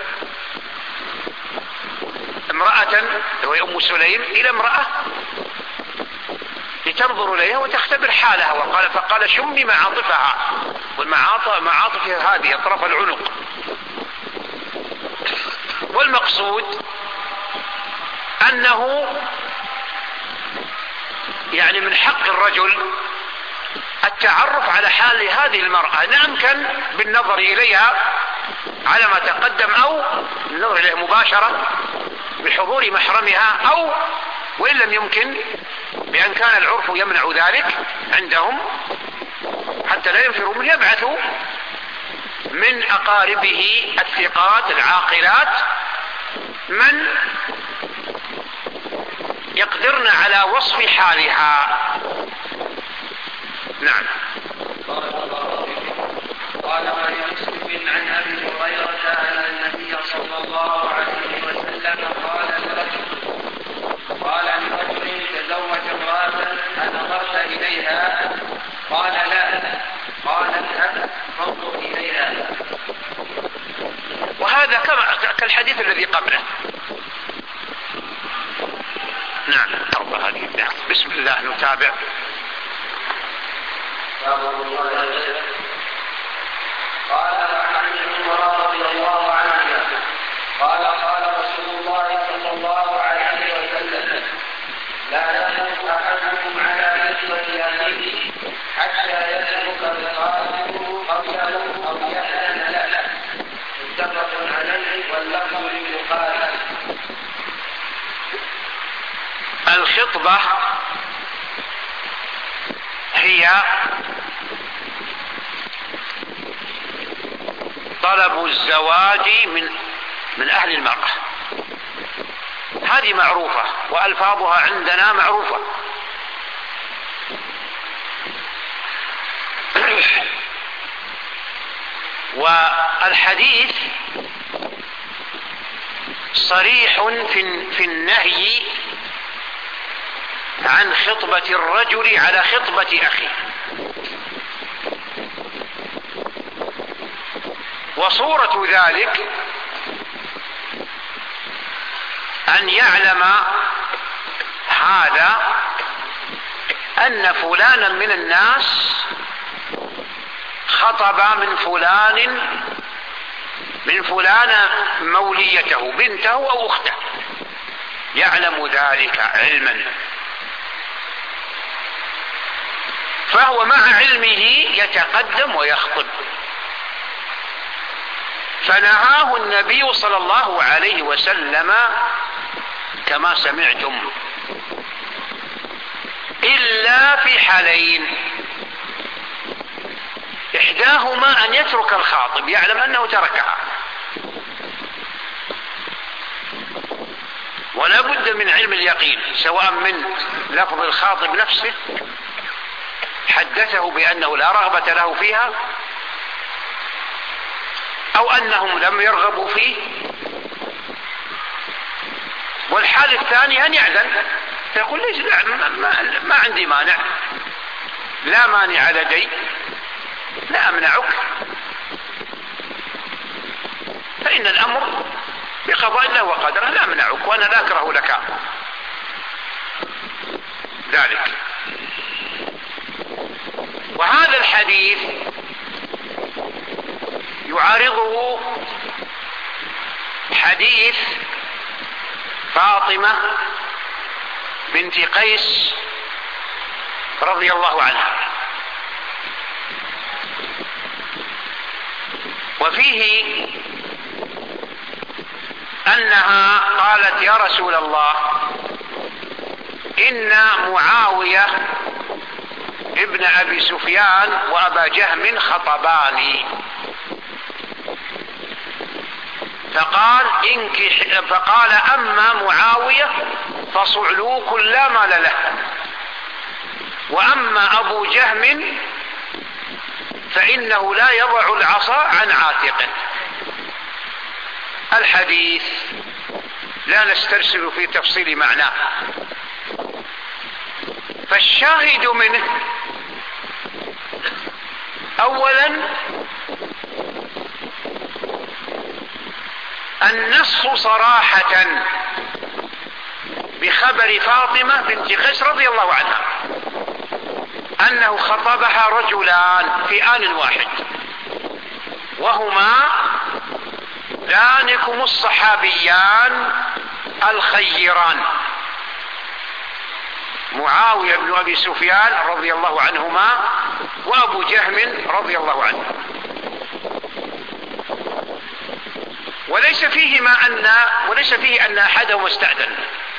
امرأة وهي أم سليم إلى امرأة لتنظر إليها وتختبر حالها، وقال فقال شمي معاطفها، والمعاطف معاطف هذه طرف العنق. والمقصود أنه يعني من حق الرجل التعرف على حال هذه المرأة، نعم كان بالنظر إليها على ما تقدم، أو النظر إليها مباشرة بحضور محرمها، أو وإن لم يمكن بأن كان العرف يمنع ذلك عندهم حتى لا ينفروا منه، يبعثوا من أقاربه الثقات العاقلات من يقدرن على وصف حالها. نعم. قال عن مسلم عن ابي هريره ان النبي صلى الله عليه وسلم قال لرجل قال لرجل تزوج امراه انظرت اليها؟ قال لا. قال اذهب فانظر اليها. وهذا كالحديث الذي قبله. نعم. أربع هذه. نعم. بسم الله نتابع. قال عن ابن عمر رضي الله عنه قال قال رسول الله صلى الله عليه وسلم لا يموت احدكم على نسبة اخيه حتى يترك رقابه قبله او يأذن له. متفق عليه واللفظ للبخاري. الخطبة هي طلب الزواج من من أهل المرأة، هذه معروفة وألفاظها عندنا معروفة. والحديث صريح في في النهي عن خطبة الرجل على خطبة أخيه. وصورة ذلك أن يعلم هذا أن فلانا من الناس خطب من فلان من فلانة موليته بنته أو أخته، يعلم ذلك علما، فهو مع علمه يتقدم ويخطب. فنهاه النبي صلى الله عليه وسلم كما سمعتم إلا في حالين: إحداهما أن يترك الخاطب يعلم أنه تركها، ولا بد من علم اليقين، سواء من لفظ الخاطب نفسه حدثه بأنه لا رغبة له فيها، أو أنهم لم يرغبوا فيه. والحال الثاني أن يعلن فيقول ليش لا ما, ما, ما عندي مانع، لا مانع لدي، لا أمنعك، فإن الأمر بقضاء الله وقدره، لا أمنعك وأنا لا أكره لك ذلك. وهذا الحديث يعارضه حديث فاطمة بنت قيس رضي الله عنها، وفيه أنها قالت: يا رسول الله، إن معاوية ابن أبي سفيان وأبا جهم خطباني، فقال إنك فقال: أما معاوية فصعلوك لا مال له، وأما أبو جهم فإنه لا يضع العصا عن عاتقه. الحديث لا نسترسل في تفصيل معناه، فالشاهد منه أولا النص صراحة بخبر فاطمة بنت قيس رضي الله عنها أنه خطبها رجلان في آن واحد، وهما ذلكم الصحابيان الخيران معاوية بن أبي سفيان رضي الله عنهما وأبو جهم رضي الله عنه، وليس فيهما أن وليس فيه أن أحدهم استأذن،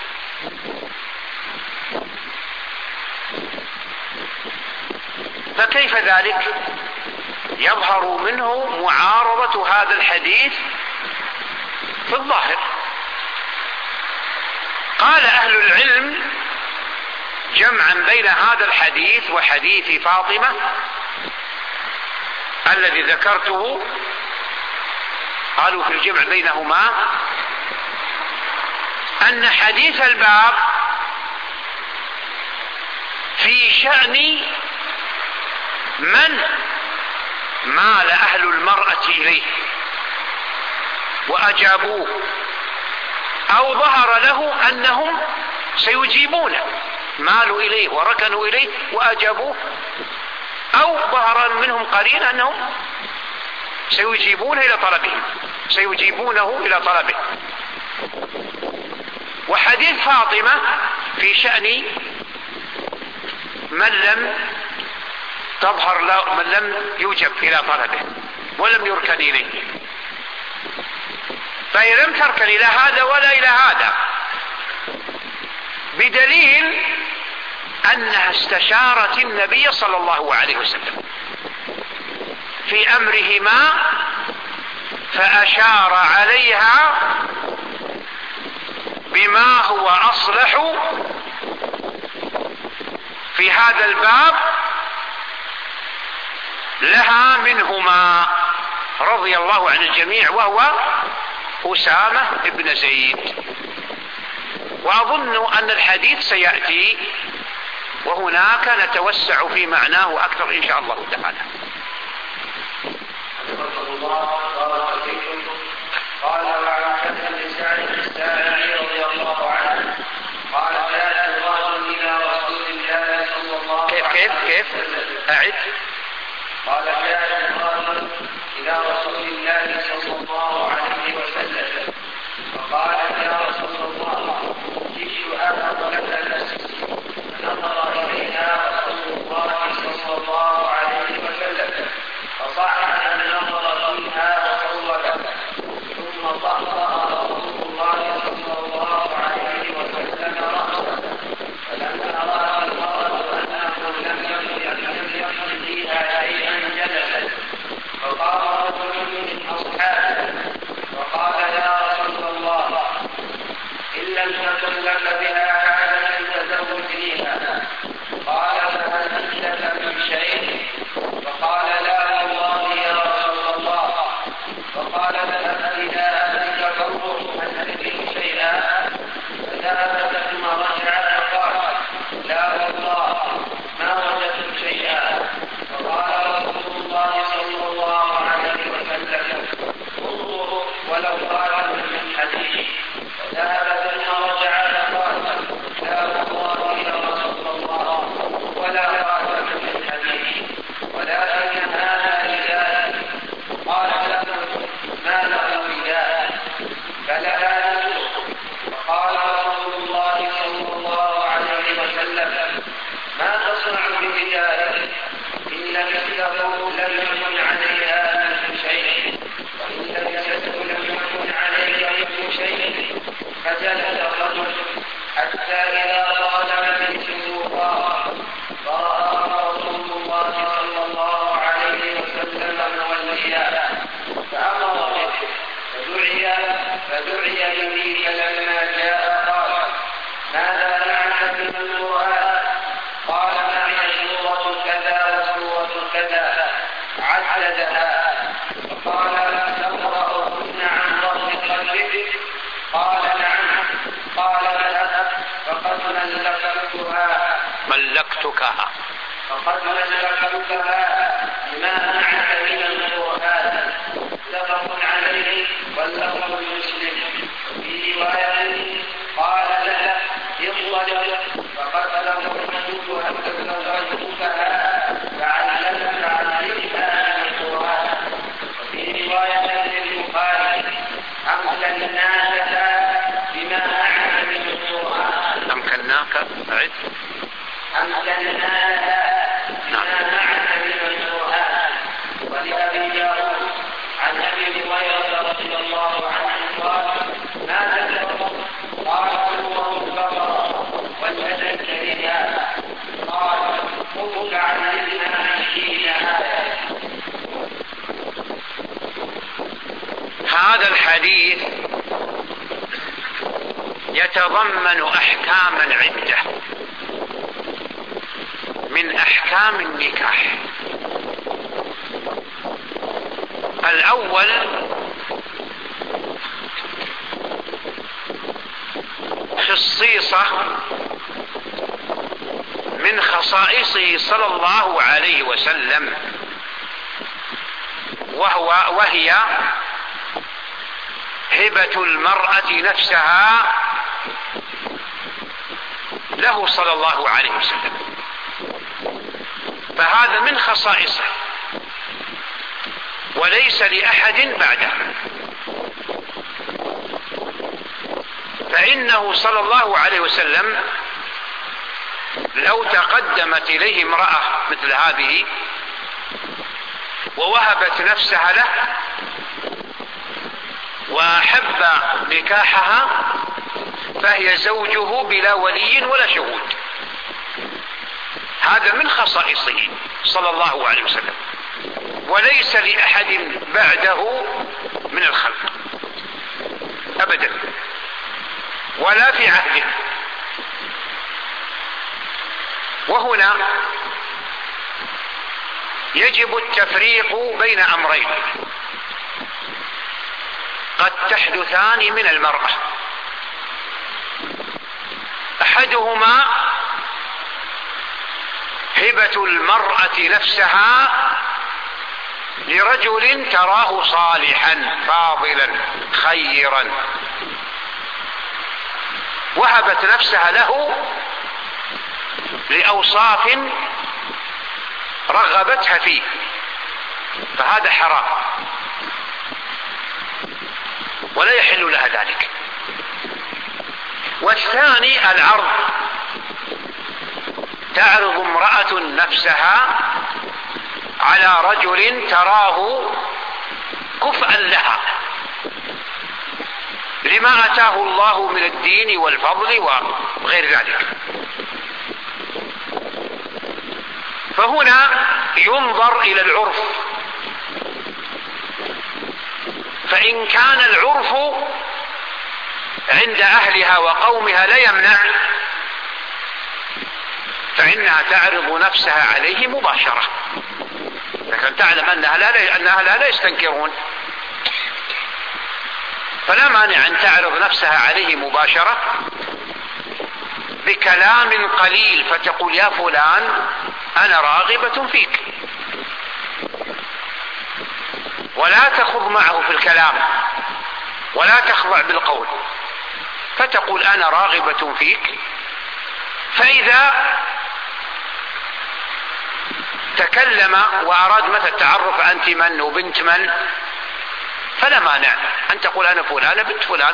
فكيف ذلك؟ يظهر منه معارضة هذا الحديث في الظاهر. قال أهل العلم جمعا بين هذا الحديث وحديث فاطمة الذي ذكرته، قالوا في الجمع بينهما أن حديث الباب في شأن من مال أهل المرأة إليه وأجابوه، أو ظهر له أنهم سيجيبونه، مالوا إليه وركنوا إليه وأجابوه، أو ظهر منهم قرين أنهم سيجيبونه إلى طلبهم سيجيبونه إلى طلبه. وحديث فاطمة في شأن من لم تظهر له، من لم يوجب إلى طلبه ولم يركن إليه، فهي لم تركن إلى هذا ولا إلى هذا، بدليل أنها استشارت النبي صلى الله عليه وسلم في أمرهما فأشار عليها بما هو أصلح في هذا الباب لها منهما رضي الله عن الجميع، وهو أسامة بن زيد. وأظن أن الحديث سيأتي وهناك نتوسع في معناه أكثر إن شاء الله تعالى. قال: وعن حسن بن سعد الساعدي رضي الله عنه قال: جاء الرجل إلى رسول الله صلى الله عليه وسلم. كيف كيف كيف أعد؟ قال: جاء الرجل إلى رسول الله صلى الله عليه وسلم فقال: يا رسول الله، جئت أبلغ لك نفسي. فنظر إليها رسول الله صلى فدعي فدعي به فلما جاء قال ماذا معك من القرآن؟ قال معي سورة كذا وسورة كذا عددها. فقال تقرأهن عن ظهر قلبك؟ قال نعم. قال لا فقد ملكتها ملكتكها فقد ملكتها بما معك من القرآن. متفق عليه واللفظ مسلم. في رواية قال له انطلق فقد لوحتها تزوجتها فعلمت عليها من القرآن. وفي رواية للبخاري أمكناك بما معك من القرآن. أمكناك أعد أمكناك بما معك من القرآن. ولأبي داود عن أبي هريرة رضي الله عنه قال ما ذكر؟ قال سورة البقرة والذي كرهها. قال قل علمنا عشرين آية. هذا الحديث يتضمن أحكاما عدة من أحكام النكاح. الأول خصيصة من خصائصه صلى الله عليه وسلم، وهو وهي هبة المرأة نفسها له صلى الله عليه وسلم. فهذا من خصائصه وليس لأحد بعده. فإنه صلى الله عليه وسلم لو تقدمت إليه امرأة مثل هذه ووهبت نفسها له وأحب نكاحها فهي زوجه بلا ولي ولا شهود. هذا من خصائصه صلى الله عليه وسلم وليس لأحد بعده من الخلق أبدا ولا في عهده. وهنا يجب التفريق بين أمرين قد تحدثان من المرأة. أحدهما هبة المرأة نفسها لرجل تراه صالحا فاضلا خيرا، وهبت نفسها له لأوصاف رغبتها فيه، فهذا حرام ولا يحل لها ذلك. والثاني العرض، تعرض امرأة نفسها على رجل تراه كفءا لها لما أتاه الله من الدين والفضل وغير ذلك. فهنا ينظر إلى العرف، فإن كان العرف عند أهلها وقومها لا يمنع فإنها تعرض نفسها عليه مباشرة، لكن تعلم أن أهلها أن أهلها لا يستنكرون، فلا مانع أن تعرض نفسها عليه مباشرة بكلام قليل، فتقول يا فلان أنا راغبة فيك، ولا تخض معه في الكلام ولا تخضع بالقول، فتقول أنا راغبة فيك. فإذا تكلم وأراد مثل التعرف أنت من وبنت من فلا مانع أن تقول أنا فلانة بنت فلان.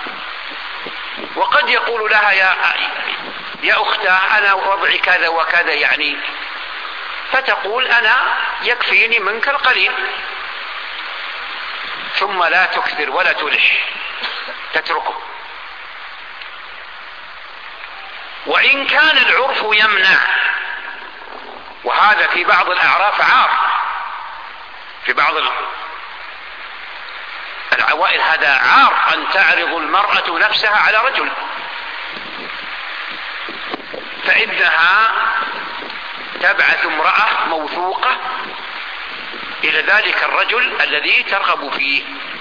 وقد يقول لها يا يا أختاه أنا وضعي كذا وكذا يعني، فتقول أنا يكفيني منك القليل، ثم لا تكثر ولا تلح، تتركه. وإن كان العرف يمنع، وهذا في بعض الأعراف عار، في بعض العوائل هذا عار أن تعرض المرأة نفسها على رجل، فإنها تبعث امرأة موثوقة إلى ذلك الرجل الذي ترغب فيه،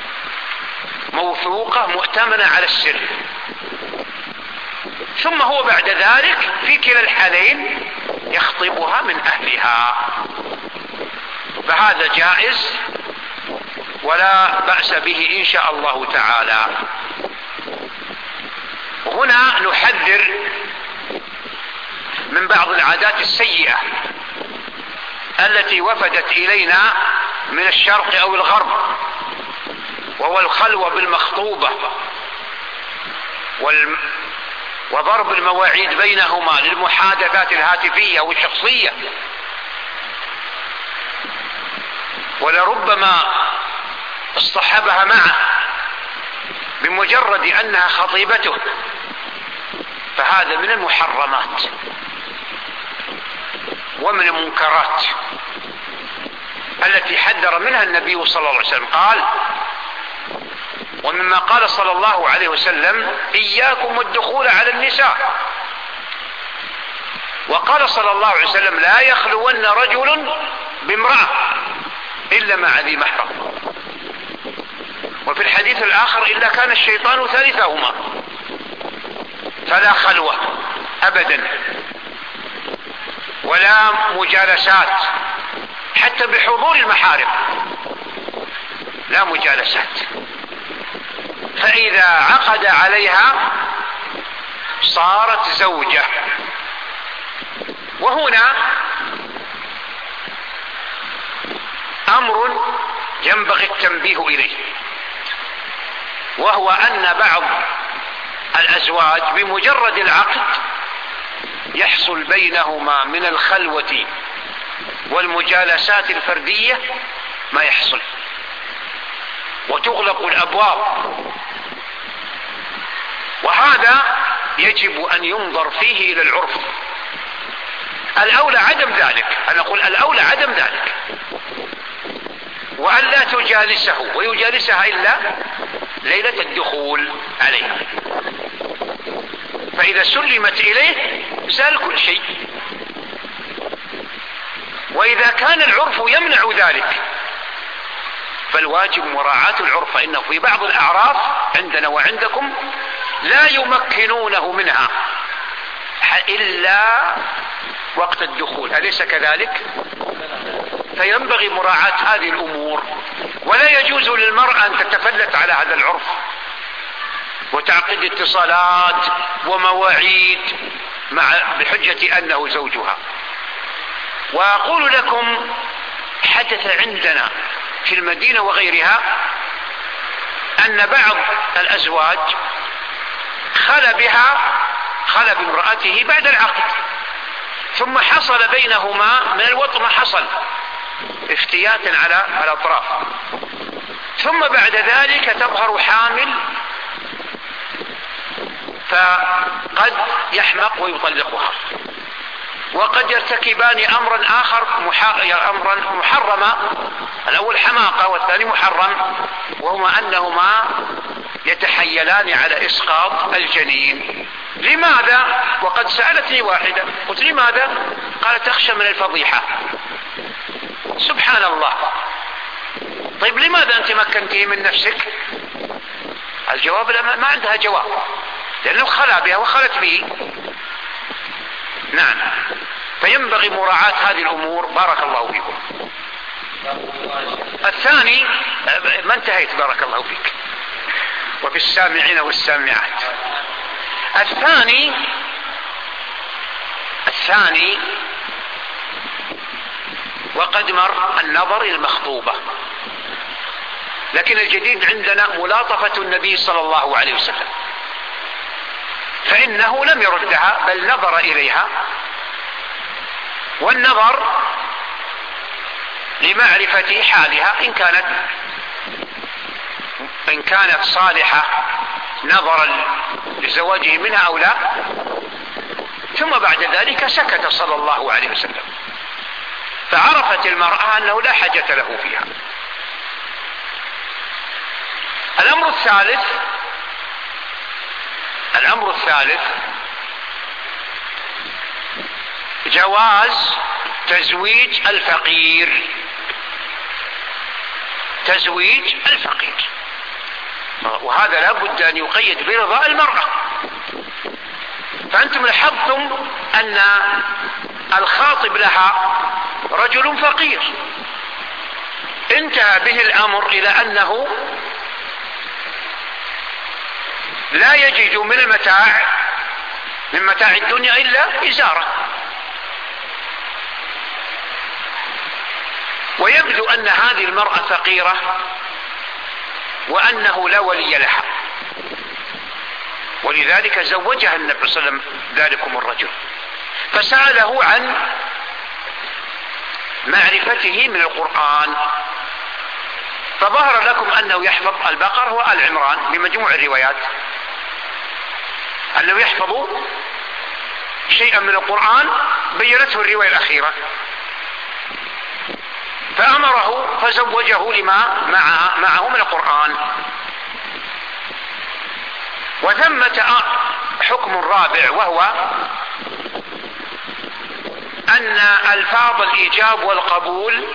موثوقة مؤتمنة على السر، ثم هو بعد ذلك في كلا الحالين يخطبها من أهلها، فهذا جائز ولا بأس به إن شاء الله تعالى. هنا نحذر من بعض العادات السيئة التي وفدت إلينا من الشرق أو الغرب، وهو الخلوة بالمخطوبة وال... وضرب المواعيد بينهما للمحادثات الهاتفية والشخصية، ولربما اصطحبها معه بمجرد أنها خطيبته، فهذا من المحرمات ومن المنكرات التي حذر منها النبي صلى الله عليه وسلم. قال: ومما قال صلى الله عليه وسلم: إياكم والدخول على النساء. وقال صلى الله عليه وسلم: لا يخلون رجل بامرأة إلا مع ذي محرم. وفي الحديث الآخر: إلا كان الشيطان ثالثهما. فلا خلوة أبدا ولا مجالسات، حتى بحضور المحارم لا مجالسات. فإذا عقد عليها صارت زوجة. وهنا أمر ينبغي التنبيه إليه، وهو أن بعض الأزواج بمجرد العقد يحصل بينهما من الخلوة والمجالسات الفردية ما يحصل، وتغلق الأبواب، وهذا يجب أن ينظر فيه إلى العرف. الأولى عدم ذلك، أنا أقول الأولى عدم ذلك، وأن لا تجالسه ويجالسها إلا ليلة الدخول عليها، فإذا سلمت إليه زال كل شيء. وإذا كان العرف يمنع ذلك فالواجب مراعاة العرف، فإنه في بعض الأعراف عندنا وعندكم لا يمكنونه منها إلا وقت الدخول، أليس كذلك؟ فينبغي مراعاة هذه الأمور، ولا يجوز للمرأة أن تتفلت على هذا العرف وتعقد اتصالات ومواعيد مع بحجة أنه زوجها. وأقول لكم حدث عندنا في المدينة وغيرها أن بعض الأزواج خلى بها خلى بامرأته بعد العقد، ثم حصل بينهما من الوطء ما حصل افتيات على الأطراف، ثم بعد ذلك تظهر حامل، فقد يحمق ويطلقها، وقد يرتكبان أمرا آخر أمرا محرما، الأول حماقة والثاني محرم، وهما أنهما يتحيلان على إسقاط الجنين. لماذا؟ وقد سألتني واحدة قلت: لماذا؟ قالت: تخشى من الفضيحة. سبحان الله. طيب لماذا أنت مكنتيه من نفسك؟ الجواب لا، ما عندها جواب، لأنه خلا بها وخلت به. نعم، فينبغي مراعاة هذه الأمور. بارك الله فيكم. الثاني، ما انتهيت، بارك الله فيك، وفي السامعين والسامعات. الثاني الثاني وقد مر النظر إلى المخطوبة، لكن الجديد عندنا ملاطفة النبي صلى الله عليه وسلم، فإنه لم يردها بل نظر إليها، والنظر لمعرفة حالها إن كانت إن كانت صالحة نظرا لزواجه منها أو لا، ثم بعد ذلك سكت صلى الله عليه وسلم، فعرفت المرأة أنه لا حاجة له فيها. الأمر الثالث الأمر الثالث جواز تزويج الفقير. تزويج الفقير، وهذا لا بد أن يقيد برضا المرأة. فأنتم لاحظتم أن الخاطب لها رجل فقير، انتهى به الأمر إلى أنه لا يجد من المتاع من متاع الدنيا إلا إزارة، ويبدو أن هذه المرأة فقيرة وأنه لا ولي لها، ولذلك زوجها النبي صلى الله عليه وسلم ذلكم الرجل، فسأله عن معرفته من القرآن، فظهر لكم أنه يحفظ البقرة وآل عمران بمجموع الروايات، أنه يحفظ شيئا من القرآن بينته الرواية الأخيرة، فأمره فزوجه لما معه, معه من القرآن. وثمة حكم رابع، وهو أن ألفاظ الإيجاب والقبول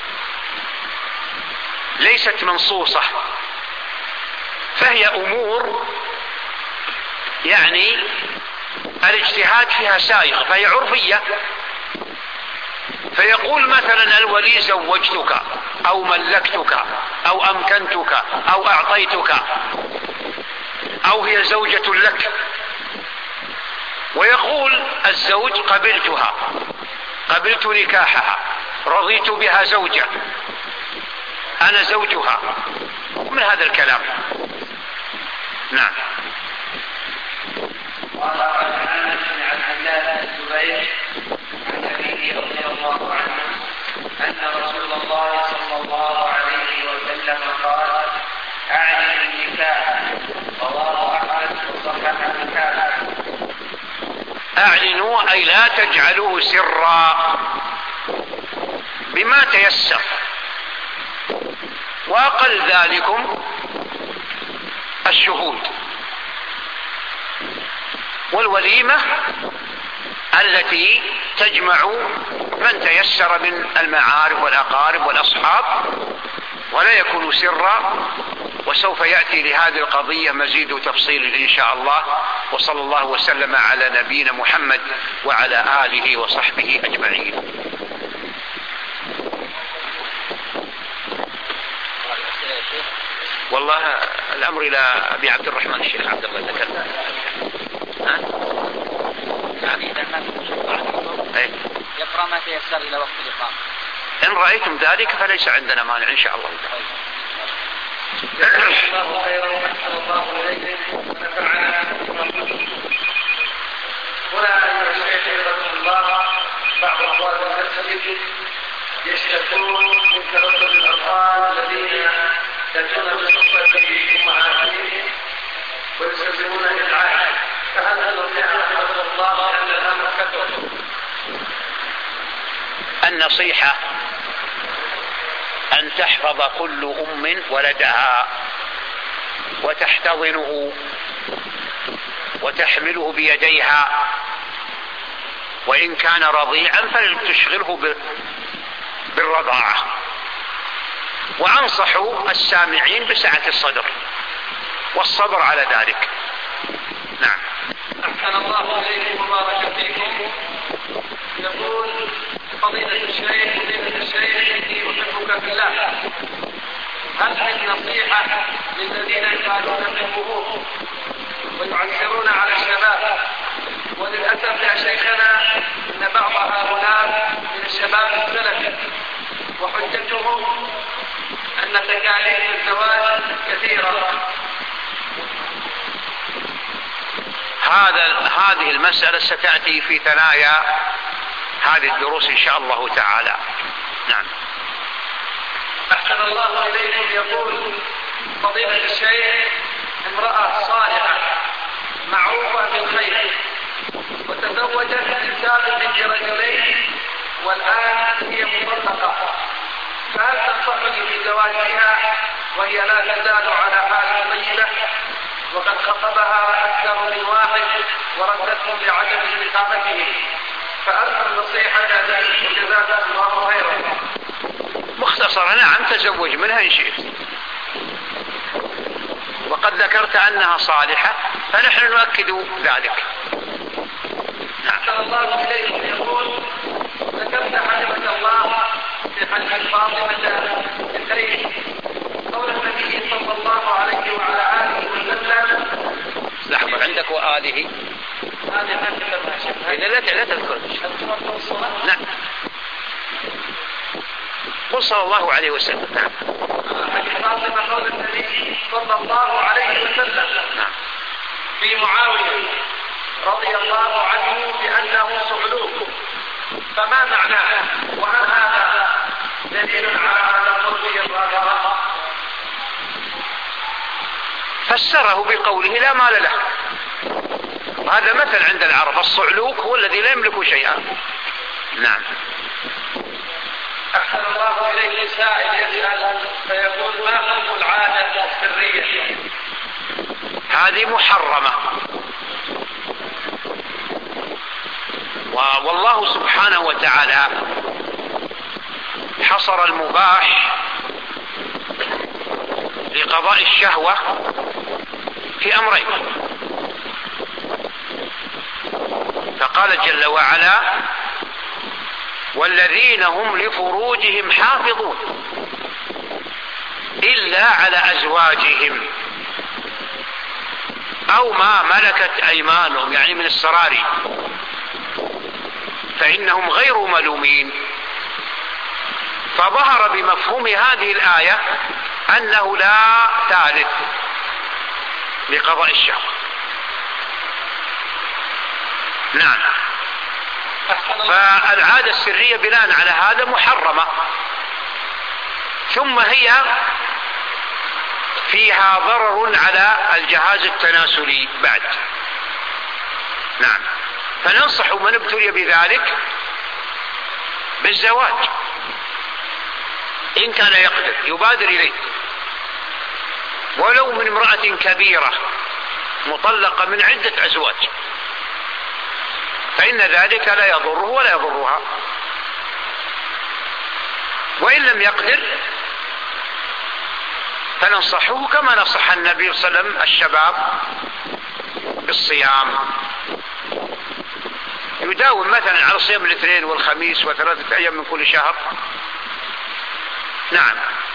ليست منصوصة، فهي أمور يعني الاجتهاد فيها سائغ، فهي عرفية. فيقول مثلا الولي زوجتك أو ملكتك أو أمكنتك أو أعطيتك، أو هي زوجة لك. ويقول الزوج قبلتها، قبلت نكاحها، رضيت بها زوجة، أنا زوجها، من هذا الكلام. نعم. قال عن انس بن عبد الله بن الزبير عن ابيه رضي الله عنه ان رسول الله صلى الله عليه وسلم قال: اعلن النكاح. رواه احمد وصححه النكاح. اعلنوا اي لا تجعلوه سرا، بما تيسر، واقل ذلكم الشهود. والوليمة التي تجمع من تيسر من المعارف والأقارب والأصحاب، ولا يكون سرا. وسوف يأتي لهذه القضية مزيد تفصيل إن شاء الله. وصلى الله وسلم على نبينا محمد وعلى آله وصحبه أجمعين. والله الأمر إلى أبي عبد الرحمن الشيخ عبد الله ذكر. ها؟ يقرأ ما تيسر إلى وقت الإقامة. إن رأيتم ذلك فليس عندنا مانع إن شاء الله. الله خيرا وأحسن الله إليكم ونفعنا هنا أيها الشيخ رحمه الله. بعض أخوات المسجد يشتكون من تردد الأطفال الذين يأتون بصحبة أمهاتهم ويسببون إزعاجا، فهل نستطيع أن نحفظ الله لأن الأمر كثر؟ النصيحة أن تحفظ كل أم ولدها وتحتضنه وتحمله بيديها، وإن كان رضيعا فلتشغله بالرضاعة. وأنصح السامعين بسعة الصدر والصبر على ذلك. نعم. أحسن الله إليكم وبارك فيكم. يقول فضيلة الشيخ فضيلة الشيخ إني أحبك في الله، هل من نصيحة للذين يقالون في القبور ويعسرون على الشباب؟ وللأسف يا شيخنا إن بعض هؤلاء من الشباب السلفي وحجتهم أن تكاليف الزواج كثيرة. هذا هذه المسألة ستأتي في ثنايا هذه الدروس إن شاء الله تعالى. نعم. أحسن الله إليكم. يقول فضيلة الشيخ امرأة صالحة معروفة بالخير وتزوجت من سابق برجلين والآن هي مطلقة، فهل تنصحني في زواجها وهي لا تزال على حال طيبة، وقد خطبها أكثر من واحد وردتهم لعدم استقامتهم، فأرجو النصيحة لي وجزاك الله خيرا. مختصرا نعم تزوج منها إن شئت، وقد ذكرت أنها صالحة فنحن نؤكد ذلك. نعم. الله إليكم يقول: ذكرت حفظك الله في حديث فاطمة الكريم قول النبي صلى الله عليه وعلى آله وسلم. لحظة، عندك وآله هذه ما تذكر إذا لا لا تذكر. نعم. قل صلى الله عليه وسلم. نعم. حديث فاطمة قول النبي صلى الله عليه وسلم نعم. في معاوية رضي الله عنه بأنه صعلوك، فما معناه؟ وهل هذا دليل على هذا القول الظاهر؟ فسره بقوله لا مال له. هذا مثل عند العرب، الصعلوك هو الذي لا يملك شيئا. نعم. أحسن الله إليه. سائل يسأل فيقول: ما حكم العادة السرية؟ هذه محرمة، والله سبحانه وتعالى حصر المباح لقضاء الشهوة في أمرين، فقال جل وعلا: والذين هم لفروجهم حافظون إلا على أزواجهم أو ما ملكت أيمانهم، يعني من السراري، فإنهم غير ملومين. فظهر بمفهوم هذه الآية أنه لا ثالث لقضاء الشهوة. نعم. فالعادة السرية بناء على هذا محرمة، ثم هي فيها ضرر على الجهاز التناسلي بعد. نعم. فننصح من ابتلي بذلك بالزواج إن كان يقدر، يبادر إليه، ولو من امرأة كبيرة مطلقة من عدة أزواج، فإن ذلك لا يضره ولا يضرها. وإن لم يقدر فننصحه كما نصح النبي صلى الله عليه وسلم الشباب بالصيام، يداوم مثلا على صيام الاثنين والخميس وثلاثة أيام من كل شهر. نعم.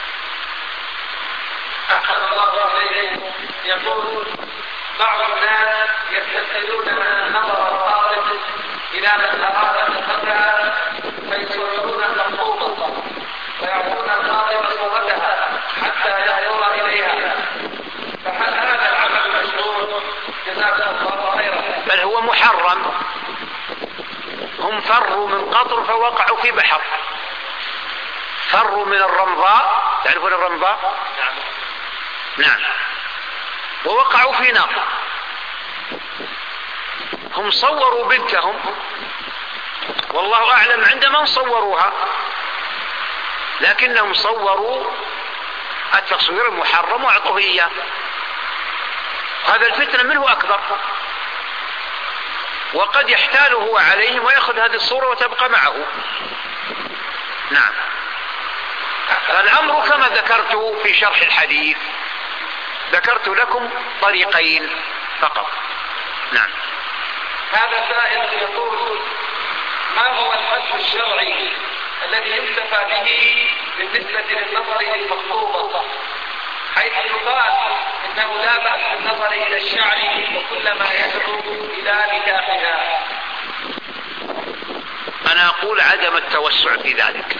أحسن الله إليكم. يقول: بعض الناس يتخذون النظر الخاطئ إلى من أراد الفتى فيصورون المخطوبة ويعطون الخاطب صورتها حتى ينظر إليها، فهل هذا العمل مشروع؟ جزاكم الله خيرا. بل هو محرم. هم فروا من قطر فوقعوا في بحر، فروا من الرمضاء، تعرفون الرمضاء؟ نعم. نعم. ووقعوا في نار. هم صوروا بنتهم والله أعلم عند من صوروها، لكنهم صوروا التصوير المحرم وأعطوه إياه. هذا الفتنة منه أكبر، وقد يحتال هو عليهم ويأخذ هذه الصورة وتبقى معه. نعم. الأمر كما ذكرت في شرح الحديث، ذكرت لكم طريقين فقط. نعم. هذا سائل يقول: ما هو الحد الشرعي الذي يكتفى به بالنسبة للنظر للمخطوبة، حيث يقال إنه لا بأس بالنظر إلى الشعر وكل ما يدعو إلى نكاحها؟ أنا أقول عدم التوسع في ذلك.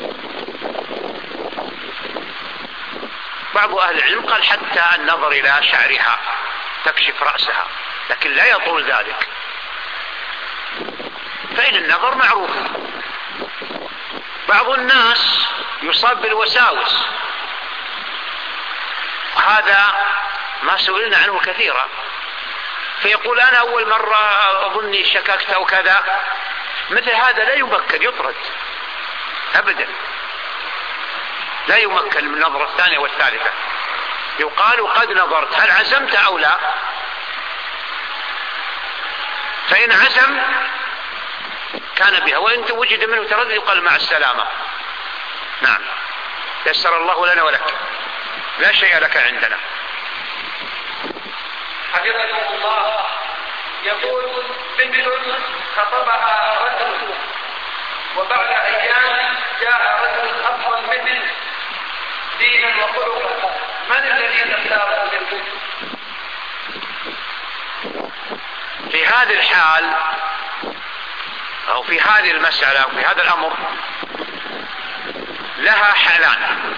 بعض أهل العلم قال حتى النظر إلى شعرها تكشف رأسها، لكن لا يطول ذلك، فإن النظر معروف. بعض الناس يصاب بالوساوس، هذا ما سئلنا عنه كثيرا، فيقول أنا أول مرة أظني شككت أو كذا. مثل هذا لا يبكر، يطرد أبدا. لا يمكن من النظرة الثانية والثالثة. يقال قد نظرت، هل عزمت أو لا؟ فإن عزم كان بها، وإن وجد منه تردد يقال مع السلامة. نعم، يسر الله لنا ولك، لا شيء لك عندنا. حفظكم الله. يقول بنت خطبها رجل وبعد أيام جاء رجل أفضل منه دينا وخلقا، من الذي تختاره منه؟ في هذه الحال أو في هذه المسألة أو في هذا الأمر لها حالان.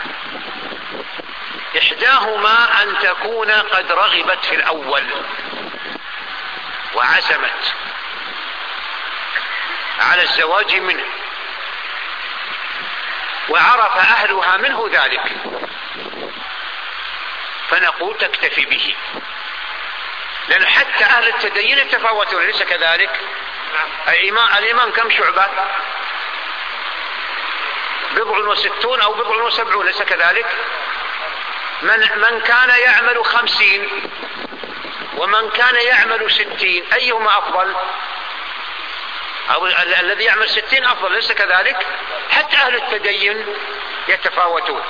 إحداهما أن تكون قد رغبت في الأول وعزمت على الزواج منه وعرف أهلها منه ذلك، فنقول تكتفي به، لأن حتى أهل التدين يتفاوتون، ليس كذلك؟ الإمام, الإمام كم شعبة؟ بضع وستون أو بضع وسبعون، ليس كذلك؟ من, من كان يعمل خمسين ومن كان يعمل ستين، أيهما أفضل؟ أو ال- الذي يعمل ستين أفضل، ليس كذلك؟ حتى أهل التدين يتفاوتون.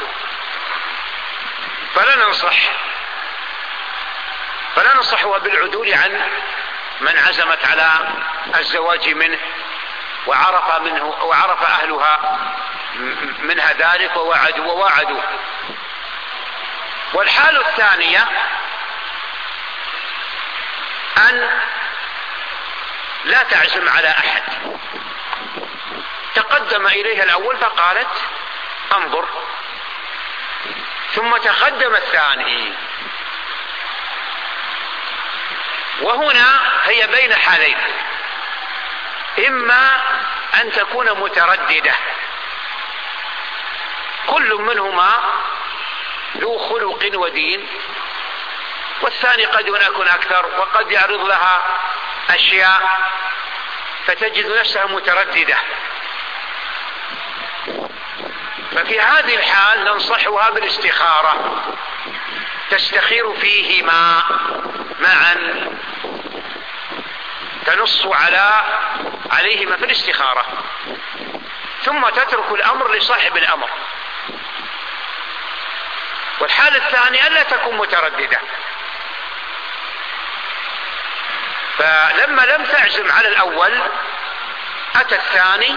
فلا ننصح فلا ننصحها بالعدول عن من عزمت على الزواج منه وعرف منه وعرف أهلها منها ذلك ووعدوا ووعدوا. والحالة الثانية أن لا تعزم على أحد، تقدم إليها الأول فقالت انظر، ثم تقدم الثاني، وهنا هي بين حالين: إما أن تكون مترددة، كل منهما ذو خلق ودين، والثاني قد يكون أكثر وقد يعرض لها أشياء فتجد نفسها مترددة. ففي هذه الحال ننصحها بالاستخارة، تستخير فيهما معا، تنص على عليهما في الاستخارة، ثم تترك الأمر لصاحب الأمر. والحالة الثانية ألا تكون مترددة، فلما لم تعزم على الأول أتى الثاني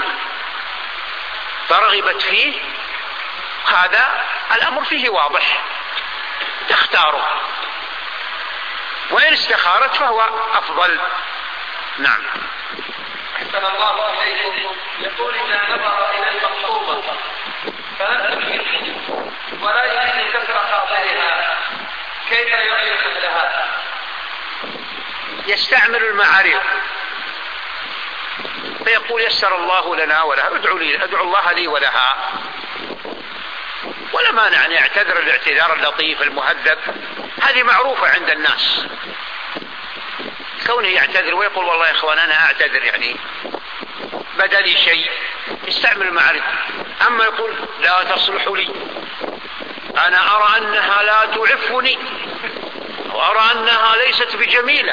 فرغبت فيه، هذا الأمر فيه واضح، تختاره، وإن استخارت فهو أفضل. نعم. أحسن الله إليكم. يقول إذا نظر إلى المخطوبة فلم تمكن ولا يريد كسر خاطرها، كيف يعرف لها؟ يستعمل المعارف فيقول يسر الله لنا ولها، ادعو لي ادعو الله لي ولها، ولا مانع أن يعتذر الاعتذار اللطيف المهذب، هذه معروفة عند الناس، كونه يعتذر ويقول والله يا اخوان انا اعتذر يعني بدا لي شيء، يستعمل المعارف. اما يقول لا تصلح لي، انا ارى انها لا تعفني، وارى انها ليست بجميلة،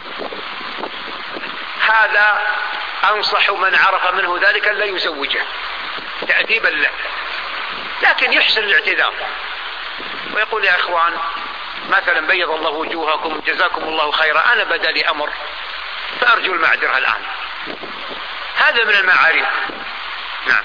هذا انصح من عرف منه ذلك لا يزوجه تأديبا له، لكن يحسن الاعتذار ويقول يا اخوان مثلا بيض الله وجوهكم جزاكم الله خيرا، انا بدا لي امر فارجو المعذرة الان، هذا من المعارف. نعم.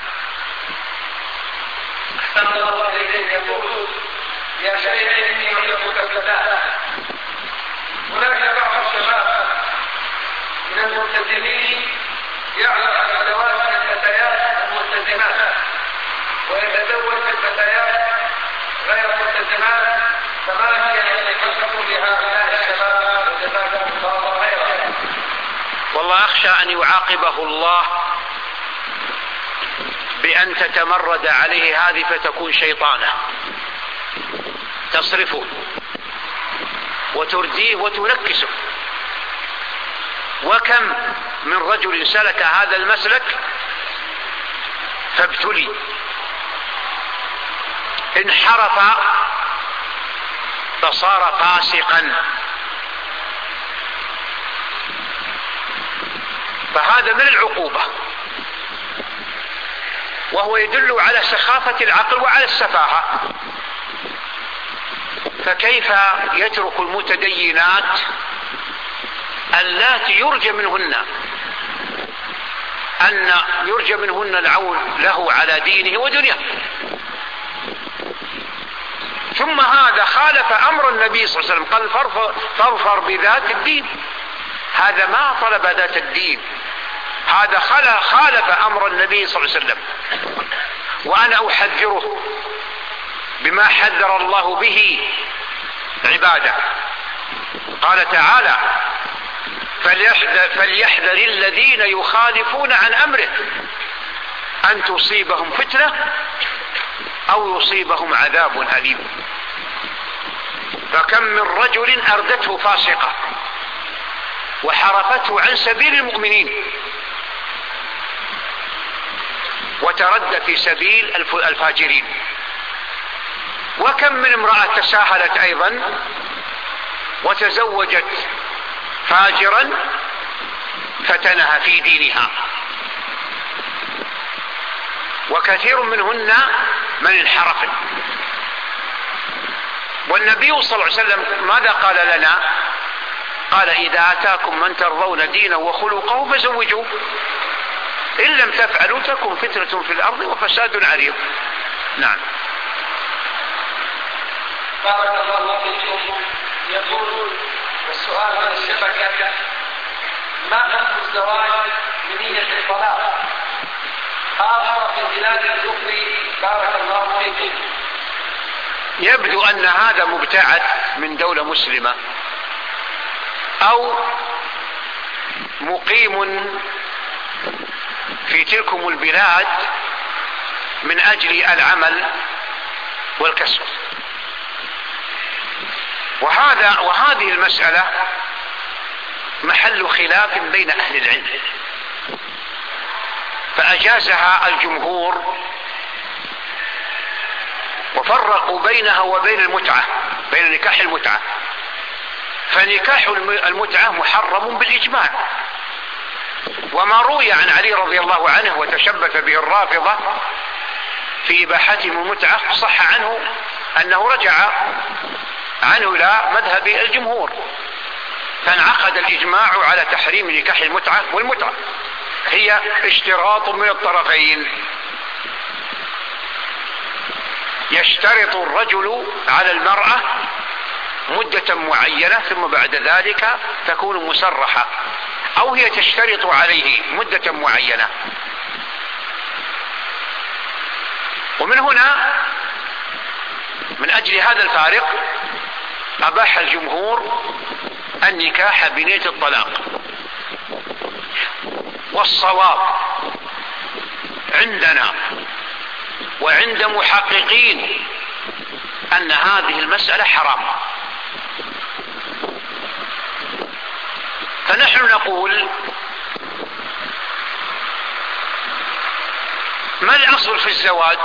أحسن الله إليك. يقول يا شيخ إني أحبك في الله. هناك بعض الشباب من الملتزمين يعرف عن زواج الفتيات الملتزمات ويتزوج بالفتيات غير ملتزمات، فما هي نصيحتكم لهؤلاء الشباب؟ وجزاكم الله خيرا. والله أخشى أن يعاقبه الله بأن تتمرد عليه هذه فتكون شيطانة تصرفه وترديه وتنكسه. وكم من رجل سلك هذا المسلك فابتلي، انحرف فصار فاسقا. فهذا من العقوبة، وهو يدل على سخافة العقل وعلى السفاهة. فكيف يترك المتدينات اللاتي يرجى منهن أن يرجى منهن العون له على دينه ودنياه؟ ثم هذا خالف أمر النبي صلى الله عليه وسلم، قال فاظفر بذات الدين. هذا ما طلب ذات الدين، هذا خالف أمر النبي صلى الله عليه وسلم. وأنا أحذره بما حذر الله به عباده. قال تعالى فليحذر, فليحذر الذين يخالفون عن أمره أن تصيبهم فتنة أو يصيبهم عذاب أليم. فكم من رجل أردته فاسقة وحرفته عن سبيل المؤمنين وتردى في سبيل الفاجرين. وكم من امرأة تساهلت أيضا وتزوجت فاجرا فتنها في دينها. وكثير منهن من انحرف. والنبي صلى الله عليه وسلم ماذا قال لنا؟ قال إذا أتاكم من ترضون دينه وخلقه فزوجوه، إن لم تفعلوا تكن فتنة في الأرض وفساد عريض. نعم. بارك الله فيكم. يقول السؤال عن الشبكة: ما حكم الزواج بنية الطلاق خاصة في بلاد الكفر؟ بارك الله فيكم. يبدو أن هذا مبتعث من دولة مسلمة أو مقيم في تلكم البلاد من أجل العمل والكسب. وهذا وهذه المسألة محل خلاف بين أهل العلم، فأجازها الجمهور وفرقوا بينها وبين المتعة، بين نكاح المتعة. فنكاح المتعة محرم بالإجماع. وما روي عن علي رضي الله عنه وتشبث به الرافضة في إباحتهم المتعة صح عنه أنه رجع عنه إلى مذهب الجمهور، فانعقد الإجماع على تحريم نكاح المتعة. والمتعة هي اشتراط من الطرفين، يشترط الرجل على المرأة مدة معينة ثم بعد ذلك تكون مسرحة، أو هي تشترط عليه مدة معينة. ومن هنا من أجل هذا الفارق أباح الجمهور النكاح بنية الطلاق. والصواب عندنا وعند محققين أن هذه المسألة حرام. فنحن نقول ما الأصل في الزواج؟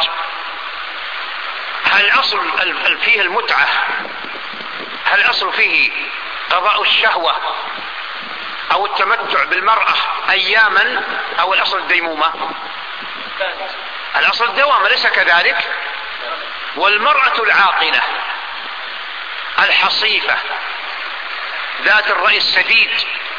هل الأصل فيه المتعة؟ هل الأصل فيه قضاء الشهوة أو التمتع بالمرأة أياما، أو الأصل الديمومة؟ الأصل الدوام، ليس كذلك؟ والمرأة العاقلة الحصيفة ذات الرأي السديد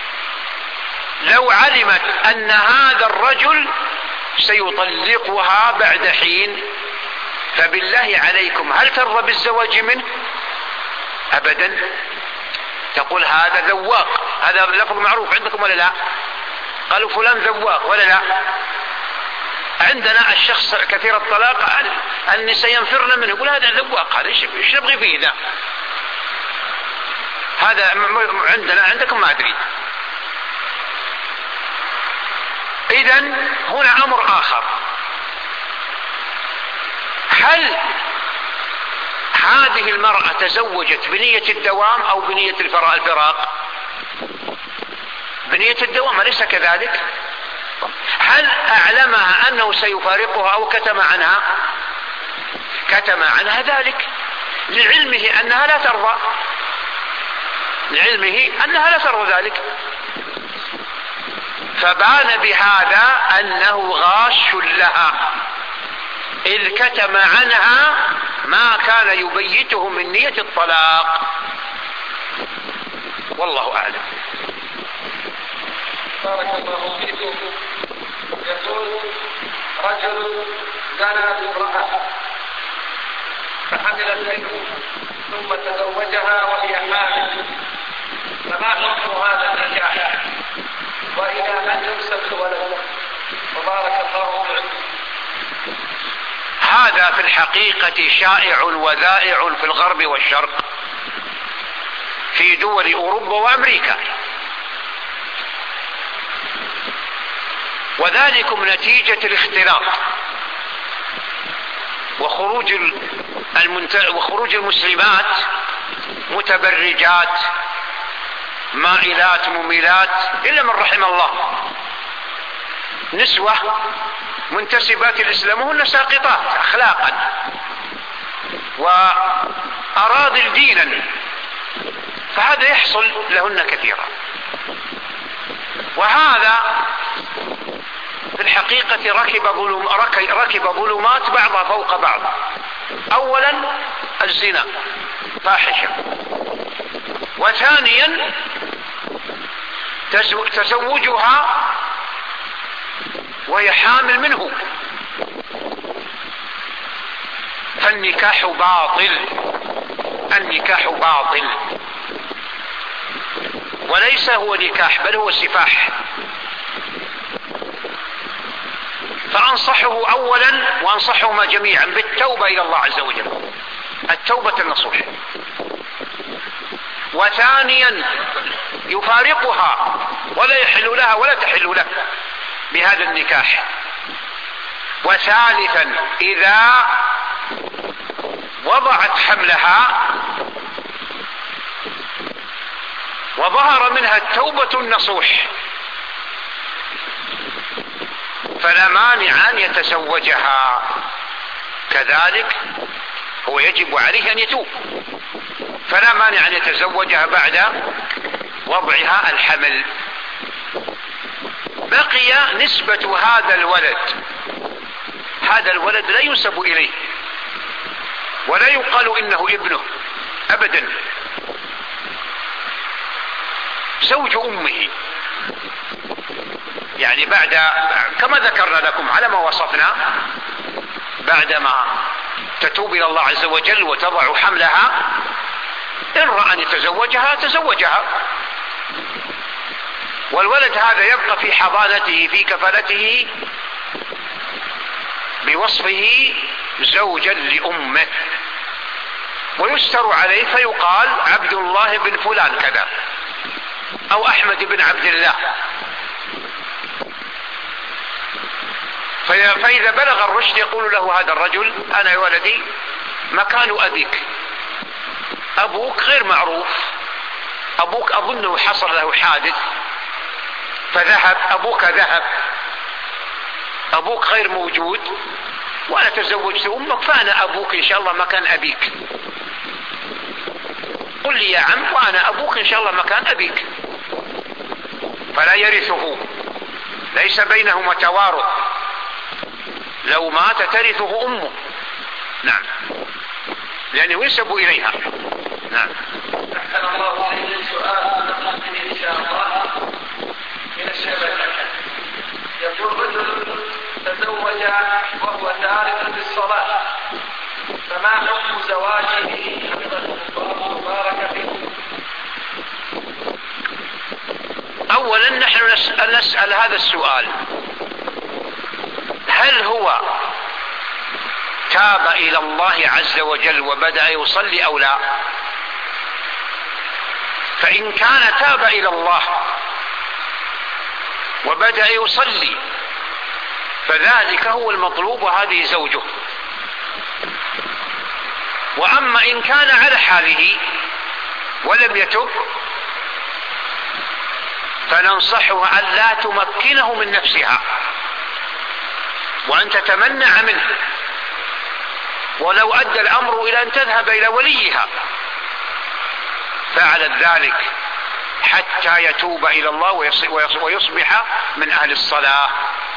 لو علمت أن هذا الرجل سيطلقها بعد حين، فبالله عليكم هل ترضى بالزواج منه؟ أبدا. تقول هذا ذواق، هذا لفظ معروف عندكم ولا لا؟ قالوا فلان ذواق ولا لا؟ عندنا الشخص كثير الطلاق النساء ينفرن منه، يقول هذا ذواق، هذا ايش نبغي فيه ذا؟ هذا عندنا، عندكم ما أدري. إذن هنا أمر آخر، هل هذه المرأة تزوجت بنية الدوام أو بنية الفراق؟ بنية الدوام، أليس كذلك؟ هل أعلمها أنه سيفارقها أو كتم عنها؟ كتم عنها ذلك لعلمه أنها لا ترضى، لعلمه أنها لا ترضى ذلك، فبان بهذا أنه غاش لها إذ كتم عنها ما كان يبيته من نية الطلاق. والله أعلم. بارك الله فيكم. يقول رجل زنى بامرأة فحملت منه ثم تزوجها وهي حامل، فما حكم هذا النكاح وإلى من ينسب الولد؟ وبارك الله فيكم. هذا في الحقيقة شائع وذائع في الغرب والشرق، في دول أوروبا وأمريكا، وذلكم نتيجة الاختلاط وخروج المنت... وخروج المسلمات متبرجات مائلات مميلات إلا من رحم الله، نسوة منتسبات الإسلام وهن ساقطات أخلاقا وأراذل دينا، فهذا يحصل لهن كثيرا. وهذا في الحقيقة ركب ظلم ركب ظلمات بعضها فوق بعض. أولا الزنا فاحشة، وثانيا تزوجها وهي حامل منه، فالنكاح باطل، النكاح باطل وليس هو نكاح بل هو سفاح. فأنصحه أولا وأنصحهما جميعا بالتوبة إلى الله عز وجل، التوبة النصوح، وثانيا يفارقها ولا يحل لها ولا تحل له بهذا النكاح، وثالثا إذا وضعت حملها وظهر منها التوبة النصوح فلا مانع أن يتزوجها، كذلك هو يجب عليه أن يتوب، فلا مانع أن يتزوجها بعد وضعها الحمل. بقي نسبة هذا الولد، هذا الولد لا ينسب إليه ولا يقال إنه ابنه أبدا، زوج أمه، يعني بعد كما ذكرنا لكم على ما وصفنا، بعدما تتوب إلى الله عز وجل وتضع حملها إن رأى أن يتزوجها تزوجها، والولد هذا يبقى في حضانته في كفالته بوصفه زوجا لأمه، ويستر عليه فيقال عبد الله بن فلان كذا أو أحمد بن عبد الله. فإذا بلغ الرشد يقول له هذا الرجل أنا يا ولدي مكان أبيك، أبوك غير معروف، أبوك أظنه حصل له حادث فذهب، أبوك ذهب، أبوك غير موجود، وأنا تزوجت أمك فأنا أبوك إن شاء الله مكان أبيك، قل لي يا عم وأنا أبوك إن شاء الله مكان أبيك، فلا يرثه، ليس بينهما توارث، لو مات ترثه أمه. نعم، لأنه ينسب إليها. نعم. أحسن الله إليك. سؤال إن شاء الله من الشبكة. يقول رجل تزوج وهو تارك للصلاة، فما حكم زواجه؟ بارك فيكم. أولا نحن نسأل, نسأل هذا السؤال: هل هو تاب إلى الله عز وجل وبدأ يصلي أو لا؟ فإن كان تاب إلى الله وبدأ يصلي فذلك هو المطلوب وهذه زوجه. وأما إن كان على حاله ولم يتب فننصحها أن لا تمكنه من نفسها وأن تتمنع منه، ولو أدى الأمر إلى أن تذهب إلى وليها فعلت ذلك حتى يتوب إلى الله ويصبح من أهل الصلاة.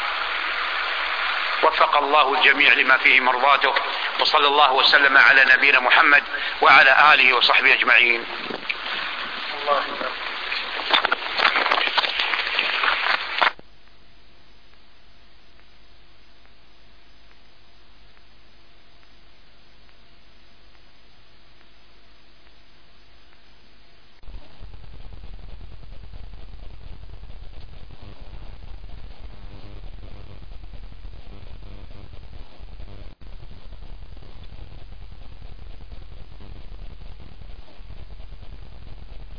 وفق الله الجميع لما فيه مرضاته، وصلى الله وسلم على نبينا محمد وعلى آله وصحبه أجمعين. الله